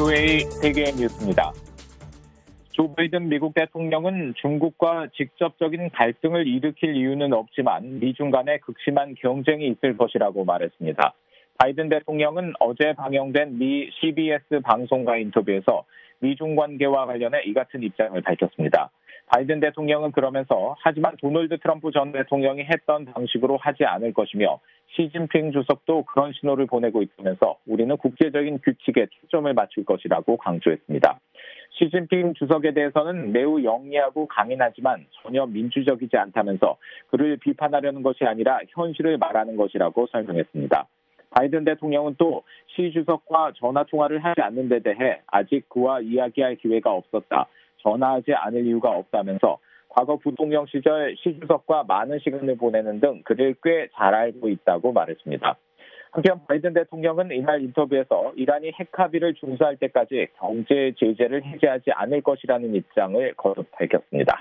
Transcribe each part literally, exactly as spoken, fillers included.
브이오에이 세계 뉴스입니다. 조 바이든 미국 대통령은 중국과 직접적인 갈등을 일으킬 이유는 없지만 미중 간의 극심한 경쟁이 있을 것이라고 말했습니다. 바이든 대통령은 어제 방영된 미 씨비에스 방송과 인터뷰에서 미중 관계와 관련해 이 같은 입장을 밝혔습니다. 바이든 대통령은 그러면서 하지만 도널드 트럼프 전 대통령이 했던 방식으로 하지 않을 것이며 시진핑 주석도 그런 신호를 보내고 있다면서 우리는 국제적인 규칙에 초점을 맞출 것이라고 강조했습니다. 시진핑 주석에 대해서는 매우 영리하고 강인하지만 전혀 민주적이지 않다면서 그를 비판하려는 것이 아니라 현실을 말하는 것이라고 설명했습니다. 바이든 대통령은 또 시 주석과 전화통화를 하지 않는 데 대해 아직 그와 이야기할 기회가 없었다. 전화하지 않을 이유가 없다면서 과거 부통령 시절 시 주석과 많은 시간을 보내는 등 그를 꽤 잘 알고 있다고 말했습니다. 한편 바이든 대통령은 이날 인터뷰에서 이란이 핵 합의를 준수할 때까지 경제 제재를 해제하지 않을 것이라는 입장을 거듭 밝혔습니다.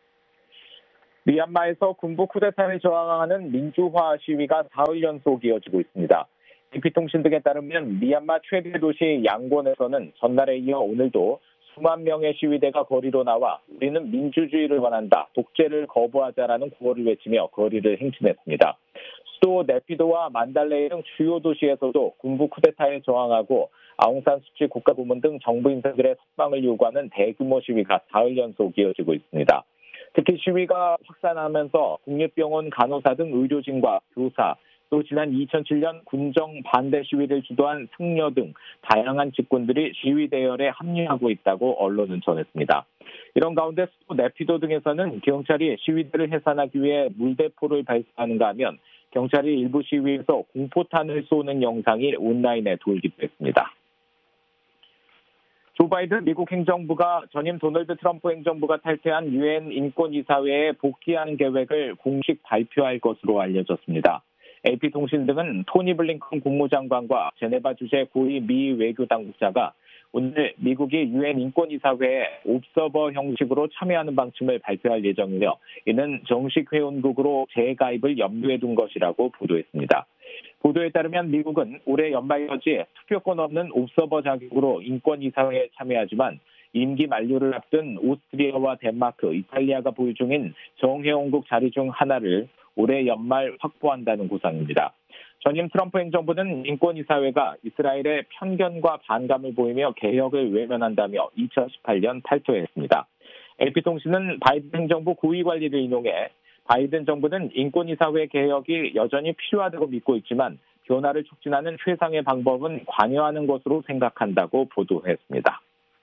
미얀마에서 군부 쿠데타를 저항하는 민주화 시위가 사흘 연속 이어지고 있습니다. 에이피통신 등에 따르면 미얀마 최대 도시 양곤에서는 전날에 이어 오늘도 수만 명의 시위대가 거리로 나와 우리는 민주주의를 원한다, 독재를 거부하자라는 구호를 외치며 거리를 행진했습니다. 수도 네피도와 만달레이 등 주요 도시에서도 군부 쿠데타에 저항하고 아웅산 수치 국가고문 등 정부 인사들의 석방을 요구하는 대규모 시위가 사흘 연속 이어지고 있습니다. 특히 시위가 확산하면서 국립병원 간호사 등 의료진과 교사, 또 지난 이천칠 년 군정 반대 시위를 주도한 승려 등 다양한 직군들이 시위 대열에 합류하고 있다고 언론은 전했습니다. 이런 가운데 수도 네피도 등에서는 경찰이 시위들을 해산하기 위해 물대포를 발사하는가 하면 경찰이 일부 시위에서 공포탄을 쏘는 영상이 온라인에 돌기도 했습니다. 조 바이든 미국 행정부가 전임 도널드 트럼프 행정부가 탈퇴한 유엔 인권이사회에 복귀하는 계획을 공식 발표할 것으로 알려졌습니다. 에이피통신 등은 토니 블링컨 국무장관과 제네바 주재 고위 미 외교당국자가 오늘 미국이 유엔 인권이사회에 옵서버 형식으로 참여하는 방침을 발표할 예정이며 이는 정식 회원국으로 재가입을 염두에 둔 것이라고 보도했습니다. 보도에 따르면 미국은 올해 연말까지 투표권 없는 옵서버 자격으로 인권이사회에 참여하지만 임기 만료를 앞둔 오스트리아와 덴마크, 이탈리아가 보유 중인 정회원국 자리 중 하나를 올해 연말 확보한다는 구상입니다. 전임 트럼프 행정부는 인권이사회가 이스라엘의 편견과 반감을 보이며 개혁을 외면한다며 이천십팔 년 탈퇴했습니다. 에이피통신은 바이든 행정부 고위 관리를 인용해 바이든 정부는 인권이사회 개혁이 여전히 필요하다고 믿고 있지만 변화를 촉진하는 최상의 방법은 관여하는 것으로 생각한다고 보도했습니다.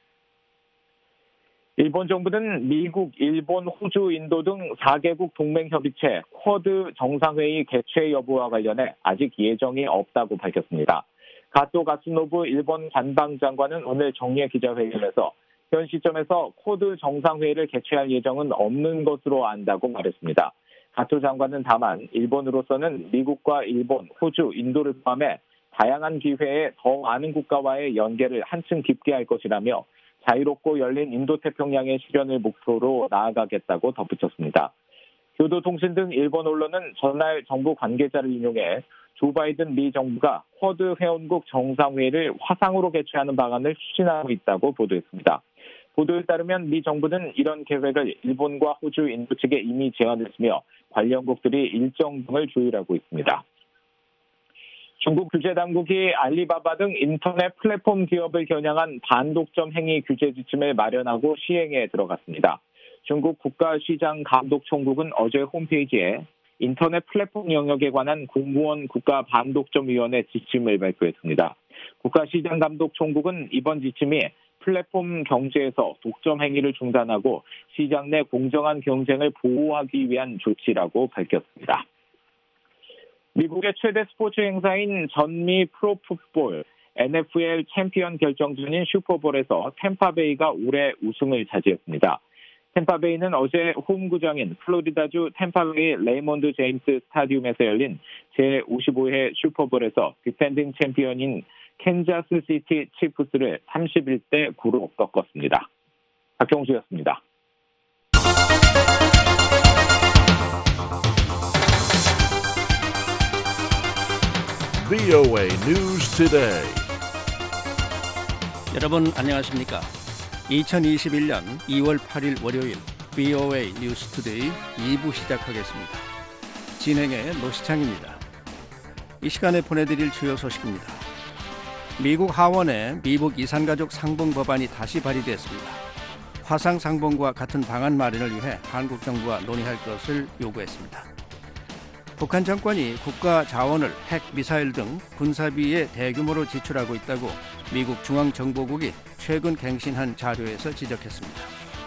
일본 정부는 미국, 일본, 호주, 인도 등 사 개국 동맹협의체 쿼드 정상회의 개최 여부와 관련해 아직 예정이 없다고 밝혔습니다. 가토 가츠노부 일본 관방장관은 오늘 정례 기자회견에서 현 시점에서 쿼드 정상회의를 개최할 예정은 없는 것으로 안다고 말했습니다. 가토 장관은 다만 일본으로서는 미국과 일본, 호주, 인도를 포함해 다양한 기회에 더 많은 국가와의 연계를 한층 깊게 할 것이라며 자유롭고 열린 인도태평양의 실현을 목표로 나아가겠다고 덧붙였습니다. 교도통신 등 일본 언론은 전날 정부 관계자를 인용해 조 바이든 미 정부가 쿼드 회원국 정상회의를 화상으로 개최하는 방안을 추진하고 있다고 보도했습니다. 보도에 따르면 미 정부는 이런 계획을 일본과 호주, 인도 측에 이미 제안했으며 관련국들이 일정 등을 조율하고 있습니다. 중국 규제당국이 알리바바 등 인터넷 플랫폼 기업을 겨냥한 반독점 행위 규제 지침을 마련하고 시행에 들어갔습니다. 중국 국가시장감독총국은 어제 홈페이지에 인터넷 플랫폼 영역에 관한 공무원 국가반독점위원회 지침을 발표했습니다. 국가시장감독총국은 이번 지침이 플랫폼 경제에서 독점 행위를 중단하고 시장 내 공정한 경쟁을 보호하기 위한 조치라고 밝혔습니다. 미국의 최대 스포츠 행사인 전미 프로풋볼 엔에프엘 챔피언 결정전인 슈퍼볼에서 템파베이가 올해 우승을 차지했습니다. 템파베이는 어제 홈구장인 플로리다주 템파베이 레이몬드 제임스 스타디움에서 열린 제오십오 회 슈퍼볼에서 디펜딩 챔피언인 캔자스 시티 치프스를 삼십일 대 구로 꺾었습니다. 박경수였습니다. 브이오에이 News Today. 여러분 안녕하십니까? 이천이십일 년 이월 팔일 월요일 브이오에이 뉴스투데이 이 부 시작하겠습니다. 진행의 노시창입니다. 이 시간에 보내드릴 주요 소식입니다. 미국 하원에 미북 이산가족 상봉 법안이 다시 발의됐습니다. 화상 상봉과 같은 방안 마련을 위해 한국 정부와 논의할 것을 요구했습니다. 북한 정권이 국가 자원을 핵, 미사일 등 군사비에 대규모로 지출하고 있다고 미국 중앙정보국이 최근 갱신한 자료에서 지적했습니다.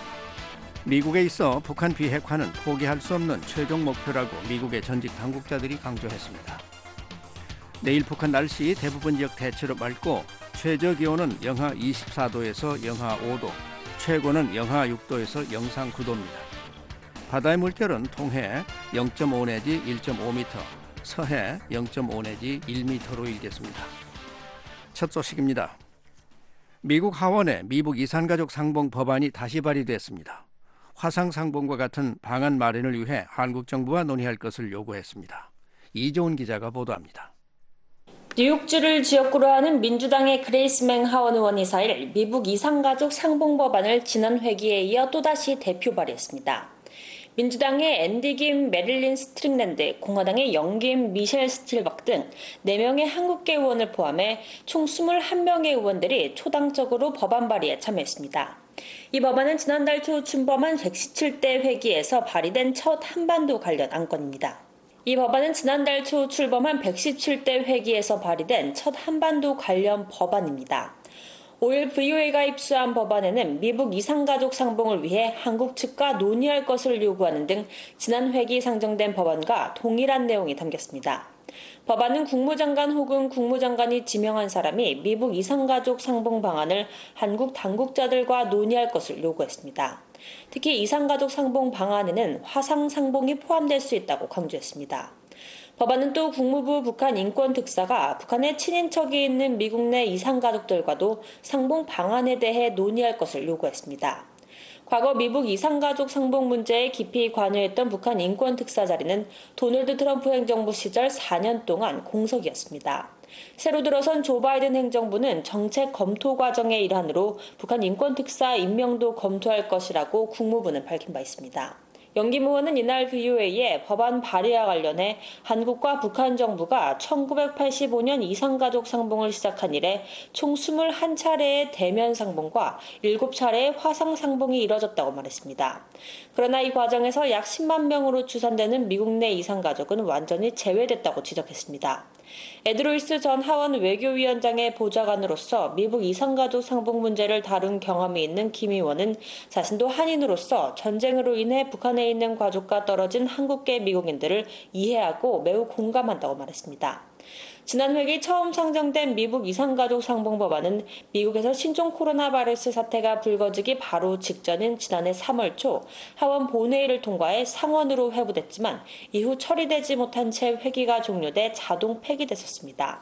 미국에 있어 북한 비핵화는 포기할 수 없는 최종 목표라고 미국의 전직 당국자들이 강조했습니다. 내일 북한 날씨 대부분 지역 대체로 맑고 최저 기온은 영하 이십사 도에서 영하 오 도, 최고는 영하 육 도에서 영상 구 도입니다. 바다의 물결은 동해 영 점 오 내지 일 점 오 미터, 서해 영 점 오 내지 일 미터로 일겠습니다. 첫 소식입니다. 미국 하원에 미북 이산가족 상봉 법안이 다시 발의됐습니다. 화상 상봉과 같은 방안 마련을 위해 한국 정부와 논의할 것을 요구했습니다. 이조은 기자가 보도합니다. 뉴욕주를 지역구로 하는 민주당의 그레이스 맹 하원 의원이 사일 미북 이산가족 상봉 법안을 지난 회기에 이어 또다시 대표 발의했습니다. 민주당의 앤디 김, 메릴린 스트릭랜드, 공화당의 영김, 미셸 스틸박 등 네 명의 한국계 의원을 포함해 총 이십일 명의 의원들이 초당적으로 법안 발의에 참여했습니다. 이 법안은 지난달 초 준범한 백십칠 대 회기에서 발의된 첫 한반도 관련 안건입니다. 이 법안은 지난달 초 출범한 백십칠 대 회기에서 발의된 첫 한반도 관련 법안입니다. 오일 브이오에이가 입수한 법안에는 미북 이산가족 상봉을 위해 한국 측과 논의할 것을 요구하는 등 지난 회기 상정된 법안과 동일한 내용이 담겼습니다. 법안은 국무장관 혹은 국무장관이 지명한 사람이 미북 이산가족 상봉 방안을 한국 당국자들과 논의할 것을 요구했습니다. 특히 이산가족 상봉 방안에는 화상 상봉이 포함될 수 있다고 강조했습니다. 법안은 또 국무부 북한 인권특사가 북한의 친인척이 있는 미국 내 이산가족들과도 상봉 방안에 대해 논의할 것을 요구했습니다. 과거 미북 이산가족 상봉 문제에 깊이 관여했던 북한 인권특사 자리는 도널드 트럼프 행정부 시절 사 년 동안 공석이었습니다. 새로 들어선 조 바이든 행정부는 정책 검토 과정의 일환으로 북한 인권특사 임명도 검토할 것이라고 국무부는 밝힌 바 있습니다. 영김 의원은 이날 브이오에이에 법안 발의와 관련해 한국과 북한 정부가 천구백팔십오 년 이산가족 상봉을 시작한 이래 총 이십일 차례의 대면 상봉과 일곱 차례의 화상 상봉이 이뤄졌다고 말했습니다. 그러나 이 과정에서 약 십만 명으로 추산되는 미국 내 이산가족은 완전히 제외됐다고 지적했습니다. 에드로이스 전 하원 외교위원장의 보좌관으로서 미북 이산가족 상봉 문제를 다룬 경험이 있는 김 의원은 자신도 한인으로서 전쟁으로 인해 북한에 있는 가족과 떨어진 한국계 미국인들을 이해하고 매우 공감한다고 말했습니다. 지난 회기 처음 상정된 미북 이산가족 상봉 법안은 미국에서 신종 코로나 바이러스 사태가 불거지기 바로 직전인 지난해 삼월 초 하원 본회의를 통과해 상원으로 회부됐지만 이후 처리되지 못한 채 회기가 종료돼 자동 폐기됐었습니다.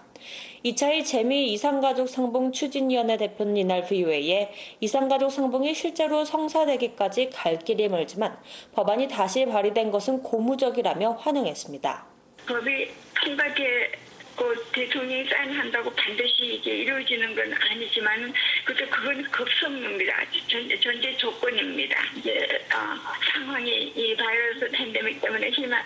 이차희 재미 이산가족 상봉 추진위원회 대표는 이날 브이오에이에 이산가족 상봉이 실제로 성사되기까지 갈 길이 멀지만 법안이 다시 발의된 것은 고무적이라며 환영했습니다. 법이 통과돼 그 대통령이 사인한다고 반드시 이게 이루어지는 건 아니지만 그것도 그건 급선무입니다. 전제, 전제 조건입니다. 이제 어, 상황이 이 바이러스 팬데믹 때문에 힘,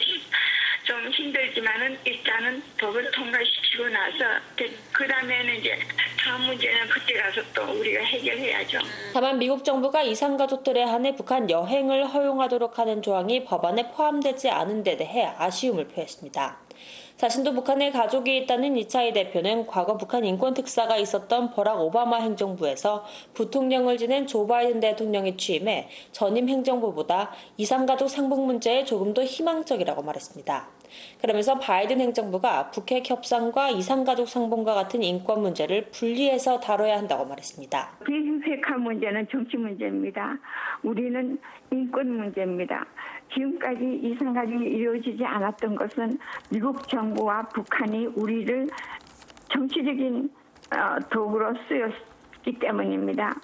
좀 힘들지만은 일단은 법을 통과시키고 나서 그 다음에는 이제 다음 문제는 그때 가서 또 우리가 해결해야죠. 다만 미국 정부가 이산가족들에 한해 북한 여행을 허용하도록 하는 조항이 법안에 포함되지 않은 데 대해 아쉬움을 표했습니다. 자신도 북한에 가족이 있다는 이차희 대표는 과거 북한 인권특사가 있었던 버락 오바마 행정부에서 부통령을 지낸 조 바이든 대통령이 취임해 전임 행정부보다 이산가족 상봉 문제에 조금 더 희망적이라고 말했습니다. 그러면서 바이든 행정부가 북핵 협상과 이산가족 상봉과 같은 인권 문제를 분리해서 다뤄야 한다고 말했습니다. 비핵화 문제는 정치 문제입니다. 우리는 인권 문제입니다. 지금까지 이산가족이 이루어지지 않았던 것은 미국 정부와 북한이 우리를 정치적인 도구로 쓰였기 때문입니다.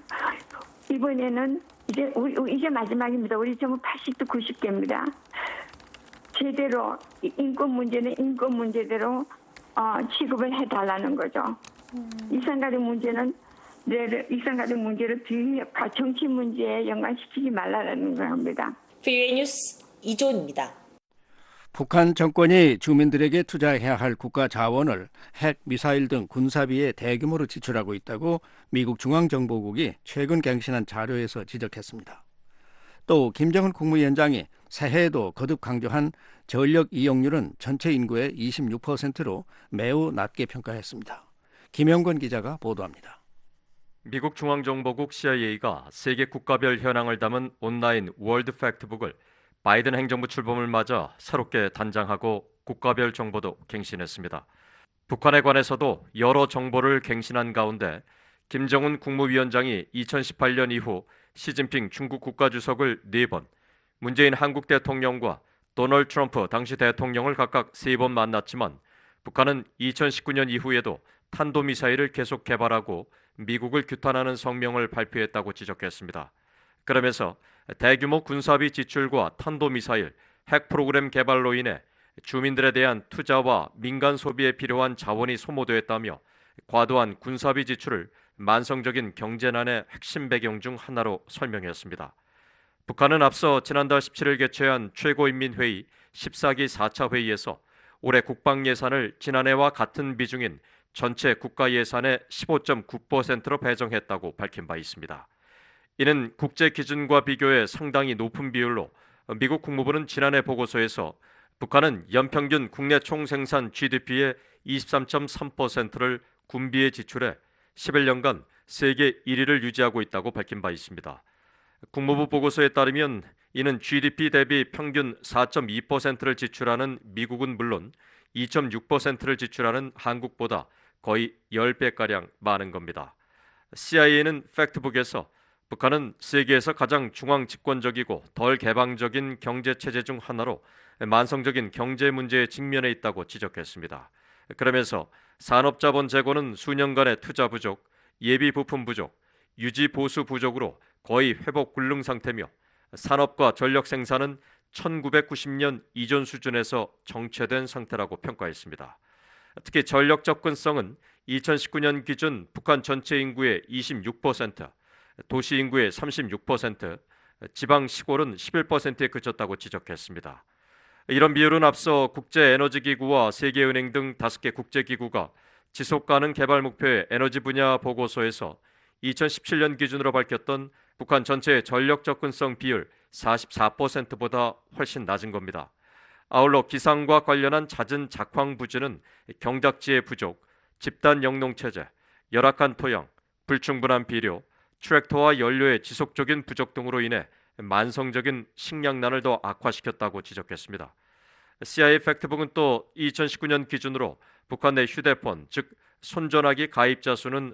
이번에는 이제 우리, 이제 마지막입니다. 우리 정부 팔십 도 구십 개입니다. 제대로 인권 문제는 인권 문제대로 어, 취급을 해달라는 거죠. 음. 이산가족 문제는 이산가족 문제를 비핵화 정치 문제에 연관시키지 말라는 겁니다. 브이오에이 뉴스 이조은입니다. 북한 정권이 주민들에게 투자해야 할 국가 자원을 핵, 미사일 등 군사비에 대규모로 지출하고 있다고 미국 중앙정보국이 최근 갱신한 자료에서 지적했습니다. 또 김정은 국무위원장이 새해에도 거듭 강조한 전력 이용률은 전체 인구의 이십육 퍼센트로 매우 낮게 평가했습니다. 김영건 기자가 보도합니다. 미국 중앙정보국 씨아이에이가 세계 국가별 현황을 담은 온라인 월드 팩트북을 바이든 행정부 출범을 맞아 새롭게 단장하고 국가별 정보도 갱신했습니다. 북한에 관해서도 여러 정보를 갱신한 가운데 김정은 국무위원장이 이천십팔 년 이후 시진핑 중국 국가주석을 네 번, 문재인 한국 대통령과 도널드 트럼프 당시 대통령을 각각 세 번 만났지만 북한은 이천십구 년 이후에도 탄도미사일을 계속 개발하고 미국을 규탄하는 성명을 발표했다고 지적했습니다. 그러면서 대규모 군사비 지출과 탄도미사일, 핵 프로그램 개발로 인해 주민들에 대한 투자와 민간 소비에 필요한 자원이 소모되었다며 과도한 군사비 지출을 만성적인 경제난의 핵심 배경 중 하나로 설명했습니다. 북한은 앞서 지난달 십칠 일 개최한 최고인민회의 십사 기 사 차 회의에서 올해 국방 예산을 지난해와 같은 비중인 전체 국가 예산의 십오 점 구 퍼센트로 배정했다고 밝힌 바 있습니다. 이는 국제 기준과 비교해 상당히 높은 비율로 미국 국무부는 지난해 보고서에서 북한은 연평균 국내 총생산 지디피의 이십삼 점 삼 퍼센트를 군비에 지출해 십일 년간 세계 일 위를 유지하고 있다고 밝힌 바 있습니다. 국무부 보고서에 따르면 이는 지디피 대비 평균 사 점 이 퍼센트를 지출하는 미국은 물론 이 점 육 퍼센트를 지출하는 한국보다 거의 십 배가량 많은 겁니다. 씨아이에이는 팩트북에서 북한은 세계에서 가장 중앙 집권적이고 덜 개방적인 경제체제 중 하나로 만성적인 경제 문제에 직면해 있다고 지적했습니다. 그러면서 산업자본 재고는 수년간의 투자 부족, 예비 부품 부족, 유지 보수 부족으로 거의 회복 불능 상태며 산업과 전력 생산은 천구백구십 년 이전 수준에서 정체된 상태라고 평가했습니다. 특히 전력 접근성은 이천십구 년 기준 북한 전체 인구의 이십육 퍼센트, 도시 인구의 삼십육 퍼센트, 지방 시골은 십일 퍼센트에 그쳤다고 지적했습니다. 이런 비율은 앞서 국제에너지기구와 세계은행 등 다섯 개 국제기구가 지속가능 개발 목표의 에너지 분야 보고서에서 이천십칠 년 기준으로 밝혔던 북한 전체의 전력 접근성 비율 사십사 퍼센트보다 훨씬 낮은 겁니다. 아울러 기상과 관련한 잦은 작황 부진은 경작지의 부족, 집단 영농체제, 열악한 토양, 불충분한 비료, 트랙터와 연료의 지속적인 부족 등으로 인해 만성적인 식량난을 더 악화시켰다고 지적했습니다. 씨아이에이 팩트북은 또 이천십구 년 기준으로 북한 내 휴대폰, 즉 손전화기 가입자 수는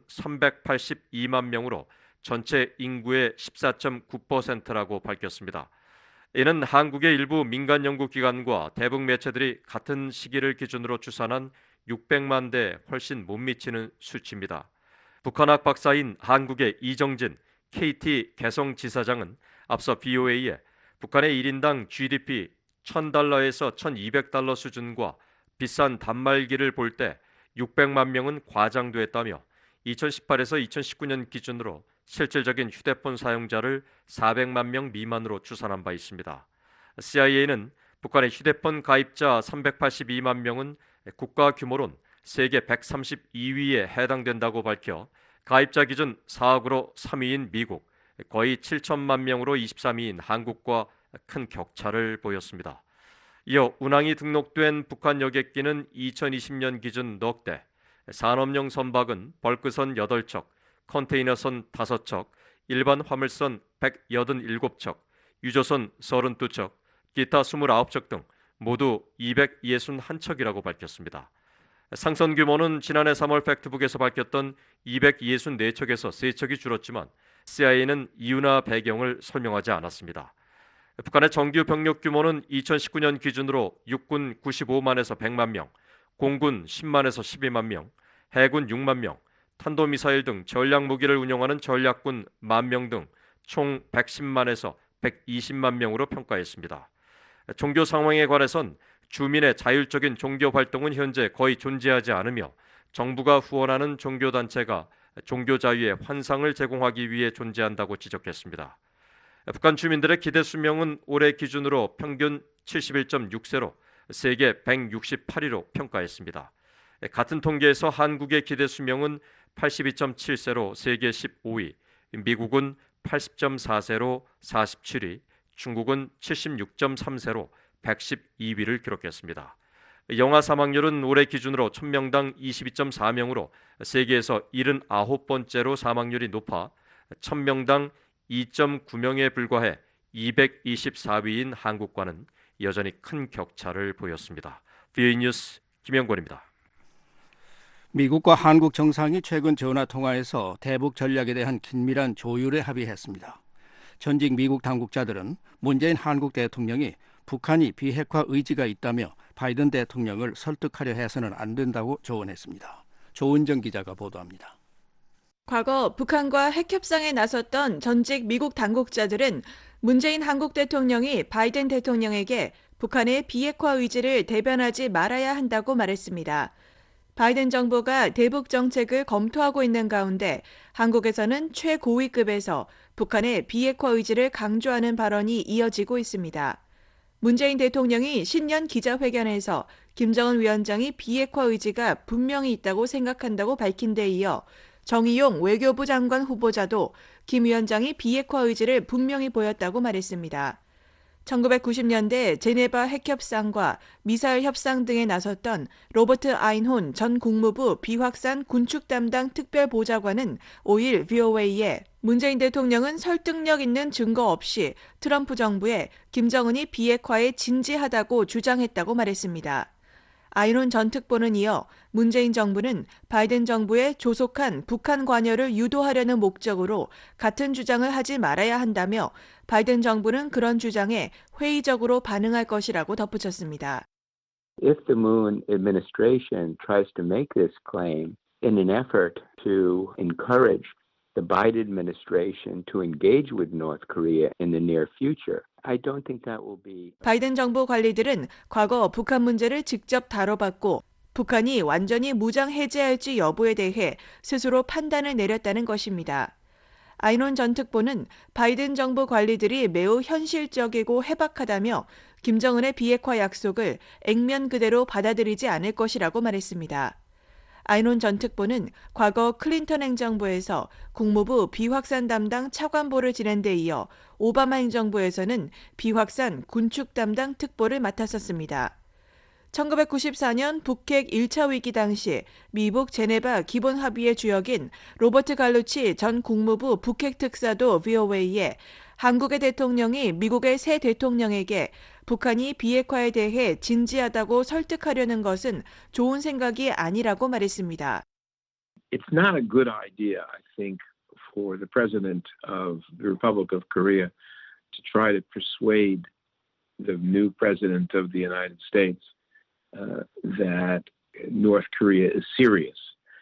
삼백팔십이만 명으로 전체 인구의 십사 점 구 퍼센트라고 밝혔습니다. 이는 한국의 일부 민간 연구기관과 대북 매체들이 같은 시기를 기준으로 추산한 육백만 대에 훨씬 못 미치는 수치입니다. 북한학 박사인 한국의 이정진 케이티 개성지사장은 앞서 브이오에이에 북한의 일 인당 지디피 천 달러에서 천이백 달러 수준과 비싼 단말기를 볼 때 육백만 명은 과장됐다며 이천십팔에서 이천십구 년 기준으로 실질적인 휴대폰 사용자를 사백만 명 미만으로 추산한 바 있습니다. 씨아이에이는 북한의 휴대폰 가입자 삼백팔십이만 명은 국가 규모론 세계 백삼십이 위에 해당된다고 밝혀 가입자 기준 사억으로 삼 위인 미국, 거의 칠천만 명으로 이십삼 위인 한국과 큰 격차를 보였습니다. 이어 운항이 등록된 북한 여객기는 이천이십 년 기준 넉 대, 산업용 선박은 벌크선 여덟 척, 컨테이너선 다섯 척, 일반 화물선 백팔십칠 척, 유조선 삼십이 척, 기타 이십구 척 등 모두 이백육십일 척이라고 밝혔습니다. 상선 규모는 지난해 삼월 팩트북에서 밝혔던 이백육십사 척에서 세 척이 줄었지만 씨아이에이는 이유나 배경을 설명하지 않았습니다. 북한의 정규 병력 규모는 이천십구 년 기준으로 육군 구십오만에서 백만 명, 공군 십만에서 십이만 명, 해군 육만 명, 탄도미사일 등 전략무기를 운용하는 전략군 만 명 등 총 백십만에서 백이십만 명으로 평가했습니다. 종교 상황에 관해선 주민의 자율적인 종교 활동은 현재 거의 존재하지 않으며 정부가 후원하는 종교단체가 종교 자유의 환상을 제공하기 위해 존재한다고 지적했습니다. 북한 주민들의 기대 수명은 올해 기준으로 평균 칠십일 점 육 세로 세계 백육십팔 위로 평가했습니다. 같은 통계에서 한국의 기대 수명은 팔십이 점 칠 세로 세계 십오 위, 미국은 팔십 점 사 세로 사십칠 위, 중국은 칠십육 점 삼 세로 백십이 위를 기록했습니다. 영아 사망률은 올해 기준으로 천 명당 이십이 점 사 명으로 세계에서 칠십구 번째로 사망률이 높아 천 명당 이 점 구 명에 불과해 이백이십사 위인 한국과는 여전히 큰 격차를 보였습니다. 비오이 뉴스 김영권입니다. 미국과 한국 정상이 최근 전화통화에서 대북 전략에 대한 긴밀한 조율에 합의했습니다. 전직 미국 당국자들은 문재인 한국 대통령이 북한이 비핵화 의지가 있다며 바이든 대통령을 설득하려 해서는 안 된다고 조언했습니다. 조은정 기자가 보도합니다. 과거 북한과 핵협상에 나섰던 전직 미국 당국자들은 문재인 한국 대통령이 바이든 대통령에게 북한의 비핵화 의지를 대변하지 말아야 한다고 말했습니다. 바이든 정부가 대북 정책을 검토하고 있는 가운데 한국에서는 최고위급에서 북한의 비핵화 의지를 강조하는 발언이 이어지고 있습니다. 문재인 대통령이 신년 기자회견에서 김정은 위원장이 비핵화 의지가 분명히 있다고 생각한다고 밝힌 데 이어 정의용 외교부 장관 후보자도 김 위원장이 비핵화 의지를 분명히 보였다고 말했습니다. 천구백구십 년대 제네바 핵협상과 미사일 협상 등에 나섰던 로버트 아인혼 전 국무부 비확산 군축 담당 특별보좌관은 오일 브이오에이에 문재인 대통령은 설득력 있는 증거 없이 트럼프 정부에 김정은이 비핵화에 진지하다고 주장했다고 말했습니다. 아인혼 전 특보는 이어 문재인 정부는 바이든 정부의 조속한 북한 관여를 유도하려는 목적으로 같은 주장을 하지 말아야 한다며 바이든 정부는 그런 주장에 회의적으로 반응할 것이라고 덧붙였습니다. If the Moon administration tries to make this claim in an effort to encourage the Biden administration to engage with North Korea in the near future, I don't think that will be. 바이든 정부 관리들은 과거 북한 문제를 직접 다뤄봤고 북한이 완전히 무장 해제할지 여부에 대해 스스로 판단을 내렸다는 것입니다. 아인혼 전 특보는 바이든 정부 관리들이 매우 현실적이고 해박하다며 김정은의 비핵화 약속을 액면 그대로 받아들이지 않을 것이라고 말했습니다. 아인혼 전 특보는 과거 클린턴 행정부에서 국무부 비확산 담당 차관보를 지낸 데 이어 오바마 행정부에서는 비확산 군축 담당 특보를 맡았었습니다. 천구백구십사 년 북핵 일 차 위기 당시 미북 제네바 기본합의의 주역인 로버트 갈루치 전 국무부 북핵 특사도 브이오에이에 한국의 대통령이 미국의 새 대통령에게 북한이 비핵화에 대해 진지하다고 설득하려는 것은 좋은 생각이 아니라고 말했습니다. It's not a good idea, I think, for the president of the Republic of Korea to try to persuade the new president of the United States uh, that North Korea is serious.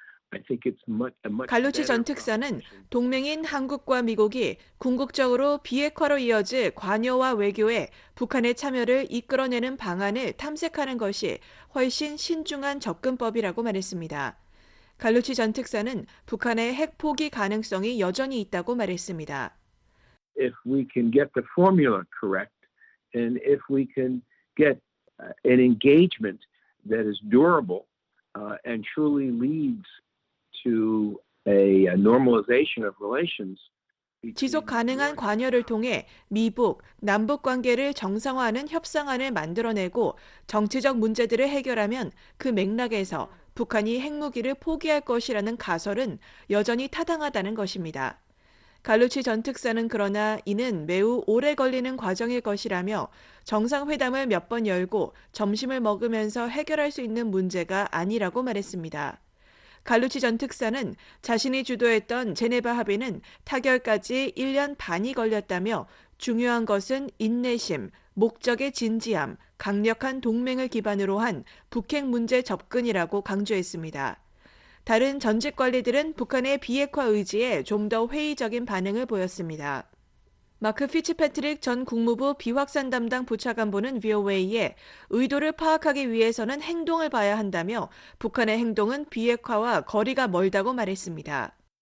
갈루치 전 특사는 동맹인 한국과 미국이 궁극적으로 비핵화로 이어질 관여와 외교에 북한의 참여를 이끌어내는 방안을 탐색하는 것이 훨씬 신중한 접근법이라고 말했습니다. 갈루치 전 특사는 북한의 핵 포기 가능성이 여전히 있다고 말했습니다. If we can get the formula correct and if we can get an engagement that is durable uh, and truly leads to a normalization of relations. 지속 가능한 관여를 통해 미북, 남북 관계를 정상화하는 협상안을 만들어내고 정치적 문제들을 해결하면 그 맥락에서 북한이 핵무기를 포기할 것이라는 가설은 여전히 타당하다는 것입니다. 갈루치 전 특사는 그러나 이는 매우 오래 걸리는 과정일 것이라며 정상회담을 몇 번 열고 점심을 먹으면서 해결할 수 있는 문제가 아니라고 말했습니다. 갈루치 전 특사는 자신이 주도했던 제네바 합의는 타결까지 일 년 반이 걸렸다며 중요한 것은 인내심, 목적의 진지함, 강력한 동맹을 기반으로 한 북핵 문제 접근이라고 강조했습니다. 다른 전직 관리들은 북한의 비핵화 의지에 좀 더 회의적인 반응을 보였습니다. 마크 피츠패트릭 전 국무부 비확산 담당 부차관보는 브이오에이에 의도를 파악하기 위해서는 행동을 봐야 한다며 북한의 행동은 비핵화와 거리가 멀다고 말했습니다.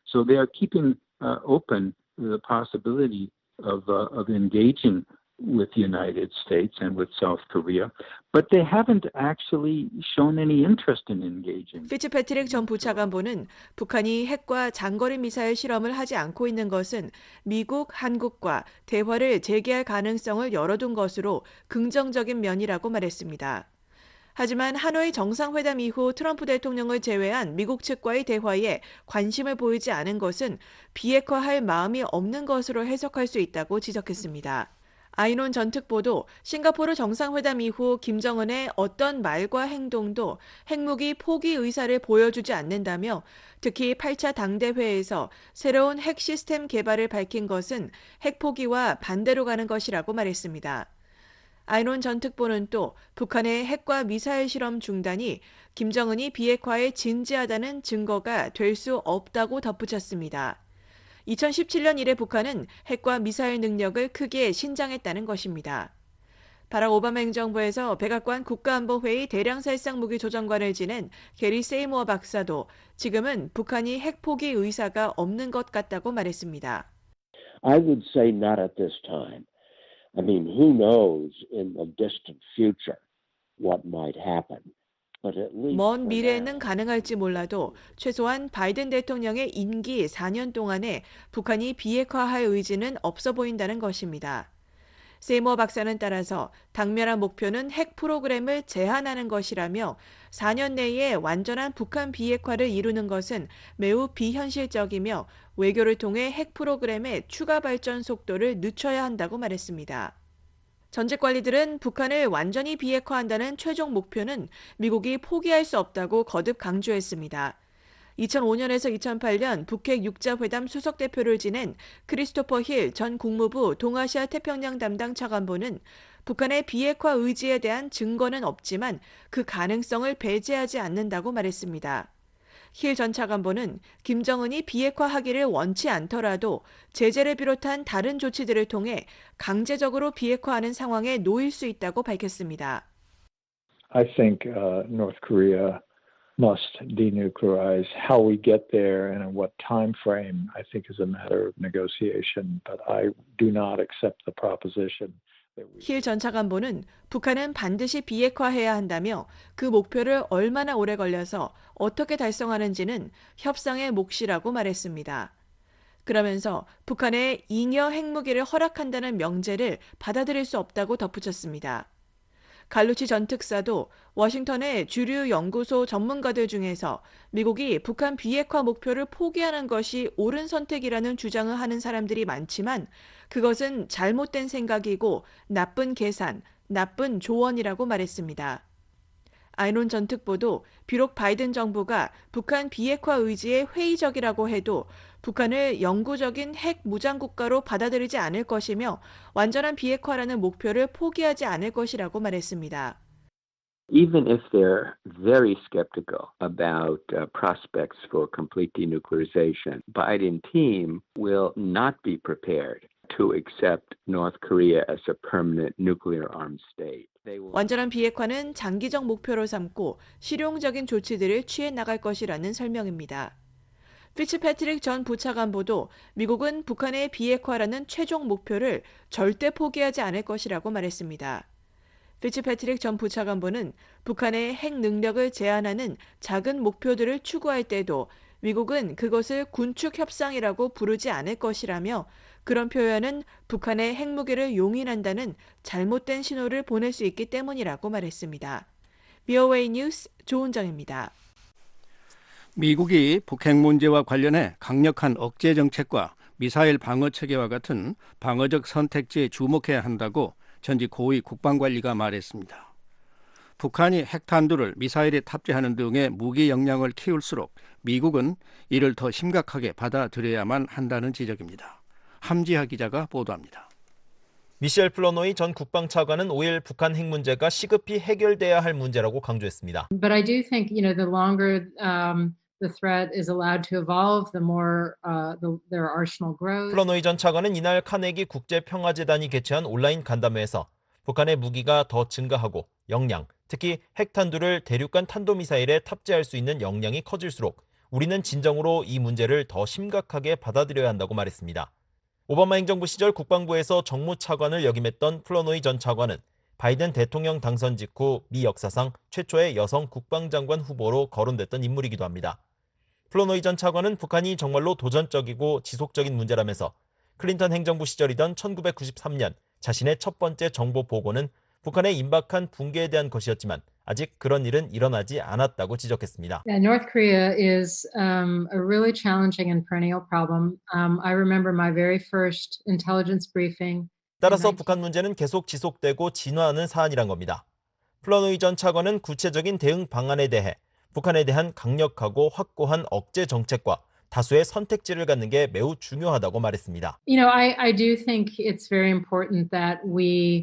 So they are keeping uh, open the possibility of uh, of engaging with the United States and with South Korea, but they haven't actually shown any interest in engaging. 피츠패트릭 전 부차관보는 북한이 핵과 장거리 미사일 실험을 하지 않고 있는 것은 미국, 한국과 대화를 재개할 가능성을 열어둔 것으로 긍정적인 면이라고 말했습니다. 하지만 하노이 정상회담 이후 트럼프 대통령을 제외한 미국 측과의 대화에 관심을 보이지 않은 것은 비핵화할 마음이 없는 것으로 해석할 수 있다고 지적했습니다. 아이논 전 특보도 싱가포르 정상회담 이후 김정은의 어떤 말과 행동도 핵무기 포기 의사를 보여주지 않는다며 특히 팔 차 당대회에서 새로운 핵 시스템 개발을 밝힌 것은 핵 포기와 반대로 가는 것이라고 말했습니다. 아이논 전 특보는 또 북한의 핵과 미사일 실험 중단이 김정은이 비핵화에 진지하다는 증거가 될 수 없다고 덧붙였습니다. 이천십칠 년 이래 북한은 핵과 미사일 능력을 크게 신장했다는 것입니다. 바락 오바마 행정부에서 백악관 국가안보회의 대량살상 무기 조정관을 지낸 게리 세이모어 박사도 지금은 북한이 핵 포기 의사가 없는 것 같다고 말했습니다. I would say not at this time. I mean, who knows in the distant future what might happen. 먼 미래에는 가능할지 몰라도 최소한 바이든 대통령의 임기 사 년 동안에 북한이 비핵화할 의지는 없어 보인다는 것입니다. 세이모어 박사는 따라서 당면한 목표는 핵 프로그램을 제한하는 것이라며 사 년 내에 완전한 북한 비핵화를 이루는 것은 매우 비현실적이며 외교를 통해 핵 프로그램의 추가 발전 속도를 늦춰야 한다고 말했습니다. 전직 관리들은 북한을 완전히 비핵화한다는 최종 목표는 미국이 포기할 수 없다고 거듭 강조했습니다. 이천오 년에서 이천팔 년 북핵 육 자 회담 수석대표를 지낸 크리스토퍼 힐 전 국무부 동아시아 태평양 담당 차관보는 북한의 비핵화 의지에 대한 증거는 없지만 그 가능성을 배제하지 않는다고 말했습니다. 힐 전 차관보는 김정은이 비핵화하기를 원치 않더라도 제재를 비롯한 다른 조치들을 통해 강제적으로 비핵화하는 상황에 놓일 수 있다고 밝혔습니다. I think uh, North Korea must denuclearize. How we get there and in what time frame, I think, is a matter of negotiation. But I do not accept the proposition. 힐 전 차관보는 북한은 반드시 비핵화해야 한다며 그 목표를 얼마나 오래 걸려서 어떻게 달성하는지는 협상의 몫이라고 말했습니다. 그러면서 북한의 잉여 핵무기를 허락한다는 명제를 받아들일 수 없다고 덧붙였습니다. 갈루치 전 특사도 워싱턴의 주류 연구소 전문가들 중에서 미국이 북한 비핵화 목표를 포기하는 것이 옳은 선택이라는 주장을 하는 사람들이 많지만 그것은 잘못된 생각이고 나쁜 계산, 나쁜 조언이라고 말했습니다. 아이논 전 특보도 비록 바이든 정부가 북한 비핵화 의지에 회의적이라고 해도 북한을 영구적인 핵 무장국가로 받아들이지 않을 것이며 완전한 비핵화라는 목표를 포기하지 않을 것이라고 말했습니다. Even if they're very skeptical about uh, prospects for complete denuclearization, Biden team will not be prepared to accept North Korea as a permanent nuclear armed state. 완전한 비핵화는 장기적 목표로 삼고 실용적인 조치들을 취해 나갈 것이라는 설명입니다. 피츠패트릭 전 부차관보도 미국은 북한의 비핵화라는 최종 목표를 절대 포기하지 않을 것이라고 말했습니다. 피츠패트릭 전 부차관보는 북한의 핵 능력을 제한하는 작은 목표들을 추구할 때도 미국은 그것을 군축 협상이라고 부르지 않을 것이라며 그런 표현은 북한의 핵무기를 용인한다는 잘못된 신호를 보낼 수 있기 때문이라고 말했습니다. 비오에이 뉴스 조은정입니다. 미국이 북핵 문제와 관련해 강력한 억제 정책과 미사일 방어 체계와 같은 방어적 선택지에 주목해야 한다고 전직 고위 국방관리가 말했습니다. 북한이 핵탄두를 미사일에 탑재하는 등의 무기 역량을 키울수록 미국은 이를 더 심각하게 받아들여야만 한다는 지적입니다. 함지하 기자가 보도합니다. 미셸 플러노이 전 국방차관은 오 일 북한 핵 문제가 시급히 해결돼야 할 문제라고 강조했습니다. But I do think, you know, the longer um, the threat is allowed to evolve, the more uh, the, their arsenal grows. 플러노이 전 차관은 이날 카네기 국제평화재단이 개최한 온라인 간담회에서 북한의 무기가 더 증가하고 역량, 특히 핵탄두를 대륙간 탄도미사일에 탑재할 수 있는 역량이 커질수록 우리는 진정으로 이 문제를 더 심각하게 받아들여야 한다고 말했습니다. 오바마 행정부 시절 국방부에서 정무차관을 역임했던 플러노이 전 차관은 바이든 대통령 당선 직후 미 역사상 최초의 여성 국방장관 후보로 거론됐던 인물이기도 합니다. 플러노이 전 차관은 북한이 정말로 도전적이고 지속적인 문제라면서 클린턴 행정부 시절이던 천구백구십삼 년 자신의 첫 번째 정보 보고는 북한의 임박한 붕괴에 대한 것이었지만 아직 그런 일은 일어나지 않았다고 지적했습니다. Yeah, North Korea is um, a really challenging and perennial problem. Um, I remember my very first intelligence briefing. 따라서 북한 문제는 계속 지속되고 진화하는 사안이란 겁니다. 플러노이 전 차관은 구체적인 대응 방안에 대해 북한에 대한 강력하고 확고한 억제 정책과 다수의 선택지를 갖는 게 매우 중요하다고 말했습니다. You know, I, I do think it's very important that we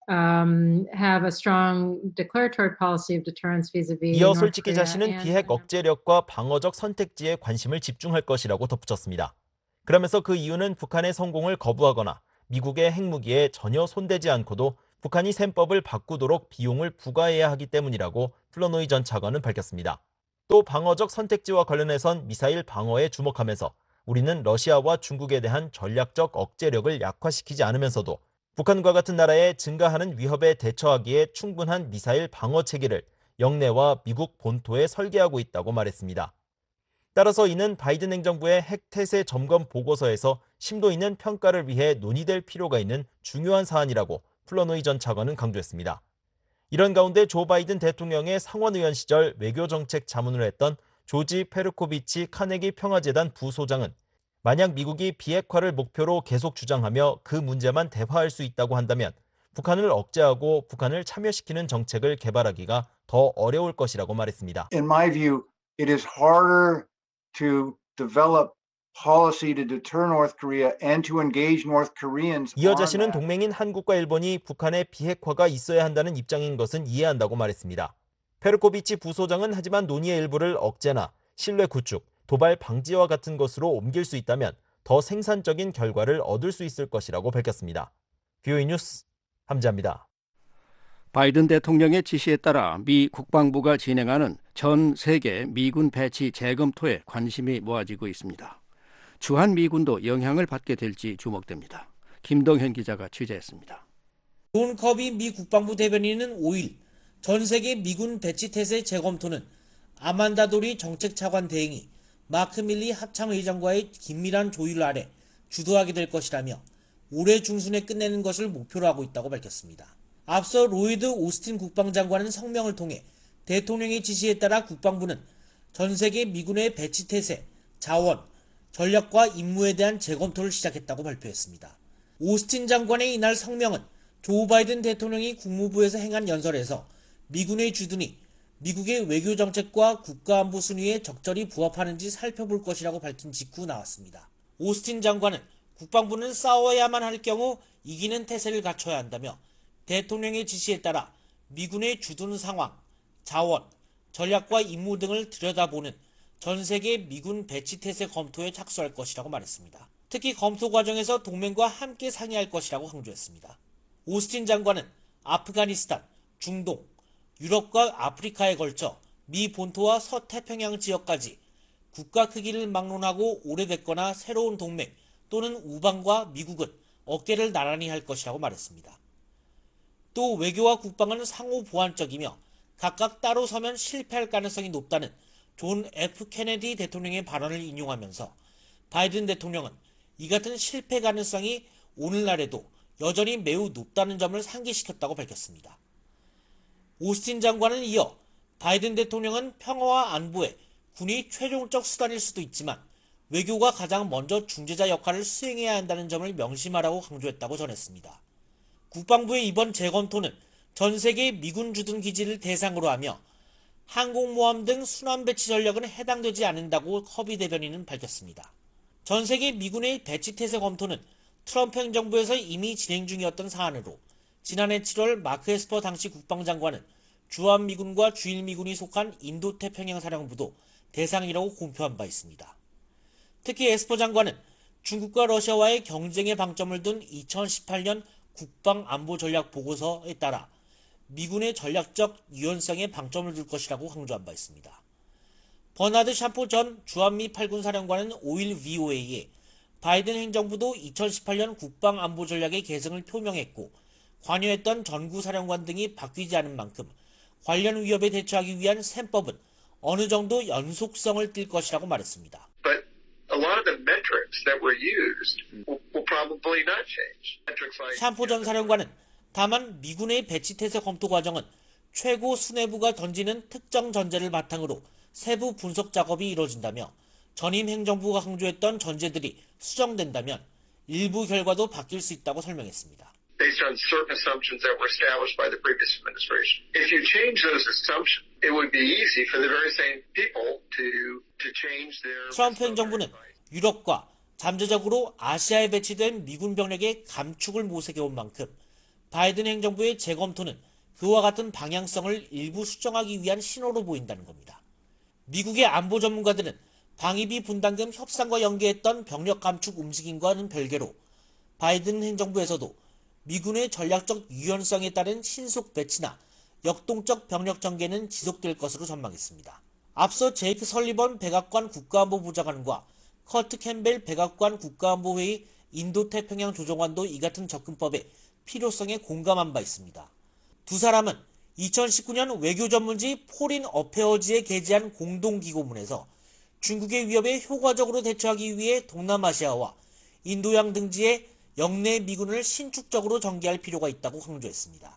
um, have a strong declaratory policy of deterrence vis-a-vis 이어 North 솔직히 Korea 자신은 and 비핵 억제력과 방어적 선택지에 관심을 집중할 것이라고 덧붙였습니다. 그러면서 그 이유는 북한의 성공을 거부하거나 미국의 핵무기에 전혀 손대지 않고도 북한이 셈법을 바꾸도록 비용을 부과해야 하기 때문이라고 플러노이 전 차관은 밝혔습니다. 또 방어적 선택지와 관련해선 미사일 방어에 주목하면서 우리는 러시아와 중국에 대한 전략적 억제력을 약화시키지 않으면서도 북한과 같은 나라의 증가하는 위협에 대처하기에 충분한 미사일 방어 체계를 영내와 미국 본토에 설계하고 있다고 말했습니다. 따라서 이는 바이든 행정부의 핵태세 점검 보고서에서 심도 있는 평가를 위해 논의될 필요가 있는 중요한 사안이라고 플러노이 전 차관은 강조했습니다. 이런 가운데 조 바이든 대통령의 상원의원 시절 외교정책 자문을 했던 조지 페르코비치 카네기 평화재단 부소장은 만약 미국이 비핵화를 목표로 계속 주장하며 그 문제만 대화할 수 있다고 한다면 북한을 억제하고 북한을 참여시키는 정책을 개발하기가 더 어려울 것이라고 말했습니다. In my view, it is harder to develop policy to deter North Korea and to engage North Koreans. 이어 자신은 동맹인 한국과 일본이 북한의 비핵화가 있어야 한다는 입장인 것은 이해한다고 말했습니다. 페르코비치 부소장은 하지만 논의의 일부를 억제나 신뢰 구축, 도발 방지와 같은 것으로 옮길 수 있다면 더 생산적인 결과를 얻을 수 있을 것이라고 밝혔습니다. 비오이 뉴스 함지아입니다. 바이든 대통령의 지시에 따라 미 국방부가 진행하는 전 세계 미군 배치 재검토에 관심이 모아지고 있습니다. 주한미군도 영향을 받게 될지 주목됩니다. 김동현 기자가 취재했습니다. 존 커비 미 국방부 대변인은 오일 전 세계 미군 배치 태세 재검토는 아만다 도리 정책차관 대행이 마크 밀리 합참의장과의 긴밀한 조율 아래 주도하게 될 것이라며 올해 중순에 끝내는 것을 목표로 하고 있다고 밝혔습니다. 앞서 로이드 오스틴 국방장관은 성명을 통해 대통령의 지시에 따라 국방부는 전 세계 미군의 배치 태세, 자원, 전략과 임무에 대한 재검토를 시작했다고 발표했습니다. 오스틴 장관의 이날 성명은 조 바이든 대통령이 국무부에서 행한 연설에서 미군의 주둔이 미국의 외교 정책과 국가안보 순위에 적절히 부합하는지 살펴볼 것이라고 밝힌 직후 나왔습니다. 오스틴 장관은 국방부는 싸워야만 할 경우 이기는 태세를 갖춰야 한다며 대통령의 지시에 따라 미군의 주둔 상황, 자원, 전략과 임무 등을 들여다보는 전 세계 미군 배치 태세 검토에 착수할 것이라고 말했습니다. 특히 검토 과정에서 동맹과 함께 상의할 것이라고 강조했습니다. 오스틴 장관은 아프가니스탄, 중동, 유럽과 아프리카에 걸쳐 미 본토와 서태평양 지역까지 국가 크기를 막론하고 오래됐거나 새로운 동맹 또는 우방과 미국은 어깨를 나란히 할 것이라고 말했습니다. 또 외교와 국방은 상호 보완적이며 각각 따로 서면 실패할 가능성이 높다는 존 에프 케네디 대통령의 발언을 인용하면서 바이든 대통령은 이 같은 실패 가능성이 오늘날에도 여전히 매우 높다는 점을 상기시켰다고 밝혔습니다. 오스틴 장관은 이어 바이든 대통령은 평화와 안보에 군이 최종적 수단일 수도 있지만 외교가 가장 먼저 중재자 역할을 수행해야 한다는 점을 명심하라고 강조했다고 전했습니다. 국방부의 이번 재검토는 전 세계 미군 주둔 기지를 대상으로 하며 항공모함 등 순환 배치 전력은 해당되지 않는다고 커비 대변인은 밝혔습니다. 전 세계 미군의 배치 태세 검토는 트럼프 행정부에서 이미 진행 중이었던 사안으로 지난해 칠월 마크 에스퍼 당시 국방장관은 주한미군과 주일미군이 속한 인도태평양 사령부도 대상이라고 공표한 바 있습니다. 특히 에스퍼 장관은 중국과 러시아와의 경쟁에 방점을 둔 이천십팔 년 국방안보전략 보고서에 따라 미군의 전략적 유연성에 방점을 둘 것이라고 강조한 바 있습니다. 버나드 샴포 전 주한미 팔군 사령관은 오일 브이오에이에 바이든 행정부도 이천십팔 년 국방안보 전략의 계승을 표명했고 관여했던 전구 사령관 등이 바뀌지 않은 만큼 관련 위협에 대처하기 위한 셈법은 어느 정도 연속성을 띨 것이라고 말했습니다. But a lot of the metrics that were used will, will probably not change. Metrics like 샴포 전 사령관은 다만 미군의 배치 태세 검토 과정은 최고 수뇌부가 던지는 특정 전제를 바탕으로 세부 분석 작업이 이루어진다며 전임 행정부가 강조했던 전제들이 수정된다면 일부 결과도 바뀔 수 있다고 설명했습니다. Based on certain assumptions that were established by the previous administration. If you change those assumptions, it would be easy for the very same people to to change their. 트럼프 행정부는 유럽과 잠재적으로 아시아에 배치된 미군 병력의 감축을 모색해온 만큼 바이든 행정부의 재검토는 그와 같은 방향성을 일부 수정하기 위한 신호로 보인다는 겁니다. 미국의 안보 전문가들은 방위비 분담금 협상과 연계했던 병력 감축 움직임과는 별개로 바이든 행정부에서도 미군의 전략적 유연성에 따른 신속 배치나 역동적 병력 전개는 지속될 것으로 전망했습니다. 앞서 제이크 설리번 백악관 국가안보부 장관과 커트 캠벨 백악관 국가안보회의 인도태평양 조정관도 이 같은 접근법의 필요성에 공감한 바 있습니다. 두 사람은 이천십구 년 외교 전문지 포린 어페어지에 게재한 공동기고문에서 중국의 위협에 효과적으로 대처하기 위해 동남아시아와 인도양 등지에 영내 미군을 신축적으로 전개할 필요가 있다고 강조했습니다.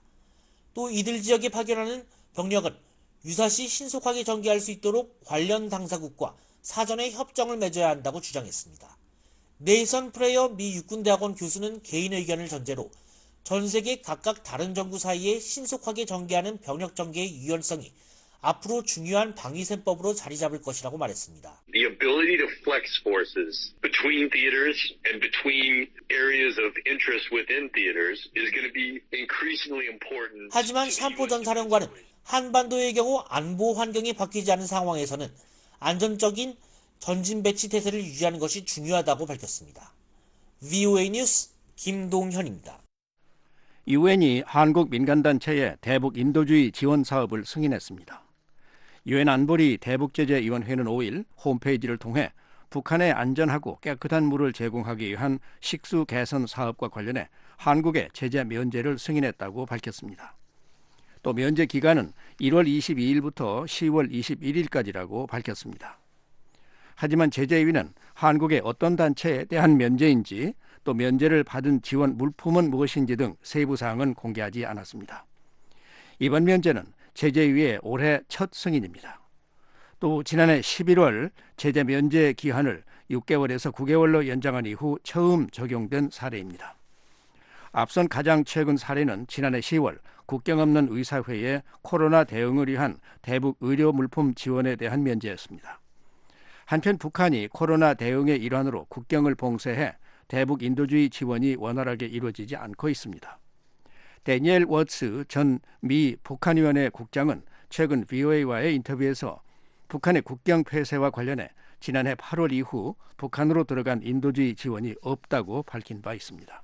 또 이들 지역에 파견하는 병력은 유사시 신속하게 전개할 수 있도록 관련 당사국과 사전에 협정을 맺어야 한다고 주장했습니다. 네이선 프레이어 미 육군대학원 교수는 개인 의견을 전제로 전 세계 각각 다른 정부 사이에 신속하게 전개하는 병력 전개의 유연성이 앞으로 중요한 방위셈법으로 자리 잡을 것이라고 말했습니다. The ability to flex forces between theaters and between areas of interest within theaters is going to be increasingly important. 하지만 샴포 전 사령관은 한반도의 경우 안보 환경이 바뀌지 않은 상황에서는 안정적인 전진 배치 태세를 유지하는 것이 중요하다고 밝혔습니다. 브이오에이 뉴스 김동현입니다. 유엔이 한국 민간단체의 대북 인도주의 지원 사업을 승인했습니다. 유엔 안보리 대북제재위원회는 오일 홈페이지를 통해 북한에 안전하고 깨끗한 물을 제공하기 위한 식수 개선 사업과 관련해 한국의 제재 면제를 승인했다고 밝혔습니다. 또 면제 기간은 일월 이십이일부터 시월 이십일일까지라고 밝혔습니다. 하지만 제재위는 한국의 어떤 단체에 대한 면제인지 또 면제를 받은 지원 물품은 무엇인지 등 세부 사항은 공개하지 않았습니다. 이번 면제는 제재위의 올해 첫 승인입니다. 또 지난해 십일월 제재 면제 기한을 육 개월에서 구 개월로 연장한 이후 처음 적용된 사례입니다. 앞선 가장 최근 사례는 지난해 시월 국경 없는 의사회의 코로나 대응을 위한 대북 의료 물품 지원에 대한 면제였습니다. 한편 북한이 코로나 대응의 일환으로 국경을 봉쇄해 대북 인도주의 지원이 원활하게 이루어지지 않고 있습니다. 데니엘 워츠 전 미 북한위원회 국장은 최근 브이오에이와의 인터뷰에서 북한의 국경 폐쇄와 관련해 지난해 팔월 이후 북한으로 들어간 인도주의 지원이 없다고 밝힌 바 있습니다.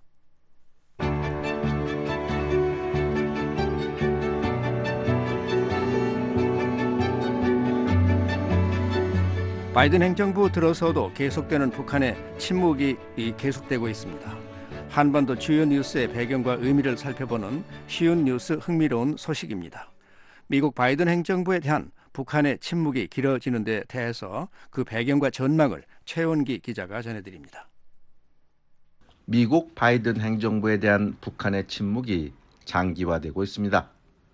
바이든 행정부 들어서도 계속되는 북한의 침묵이 계속되고 있습니다. 한반도 주요 뉴스의 배경과 의미를 살펴보는 쉬운 뉴스 흥미로운 소식입니다. 미국 바이든 행정부에 대한 북한의 침묵이 길어지는 데 대해서 그 배경과 전망을 최원기 기자가 전해드립니다. 미국 바이든 행정부에 대한 북한의 침묵이 장기화되고 있습니다.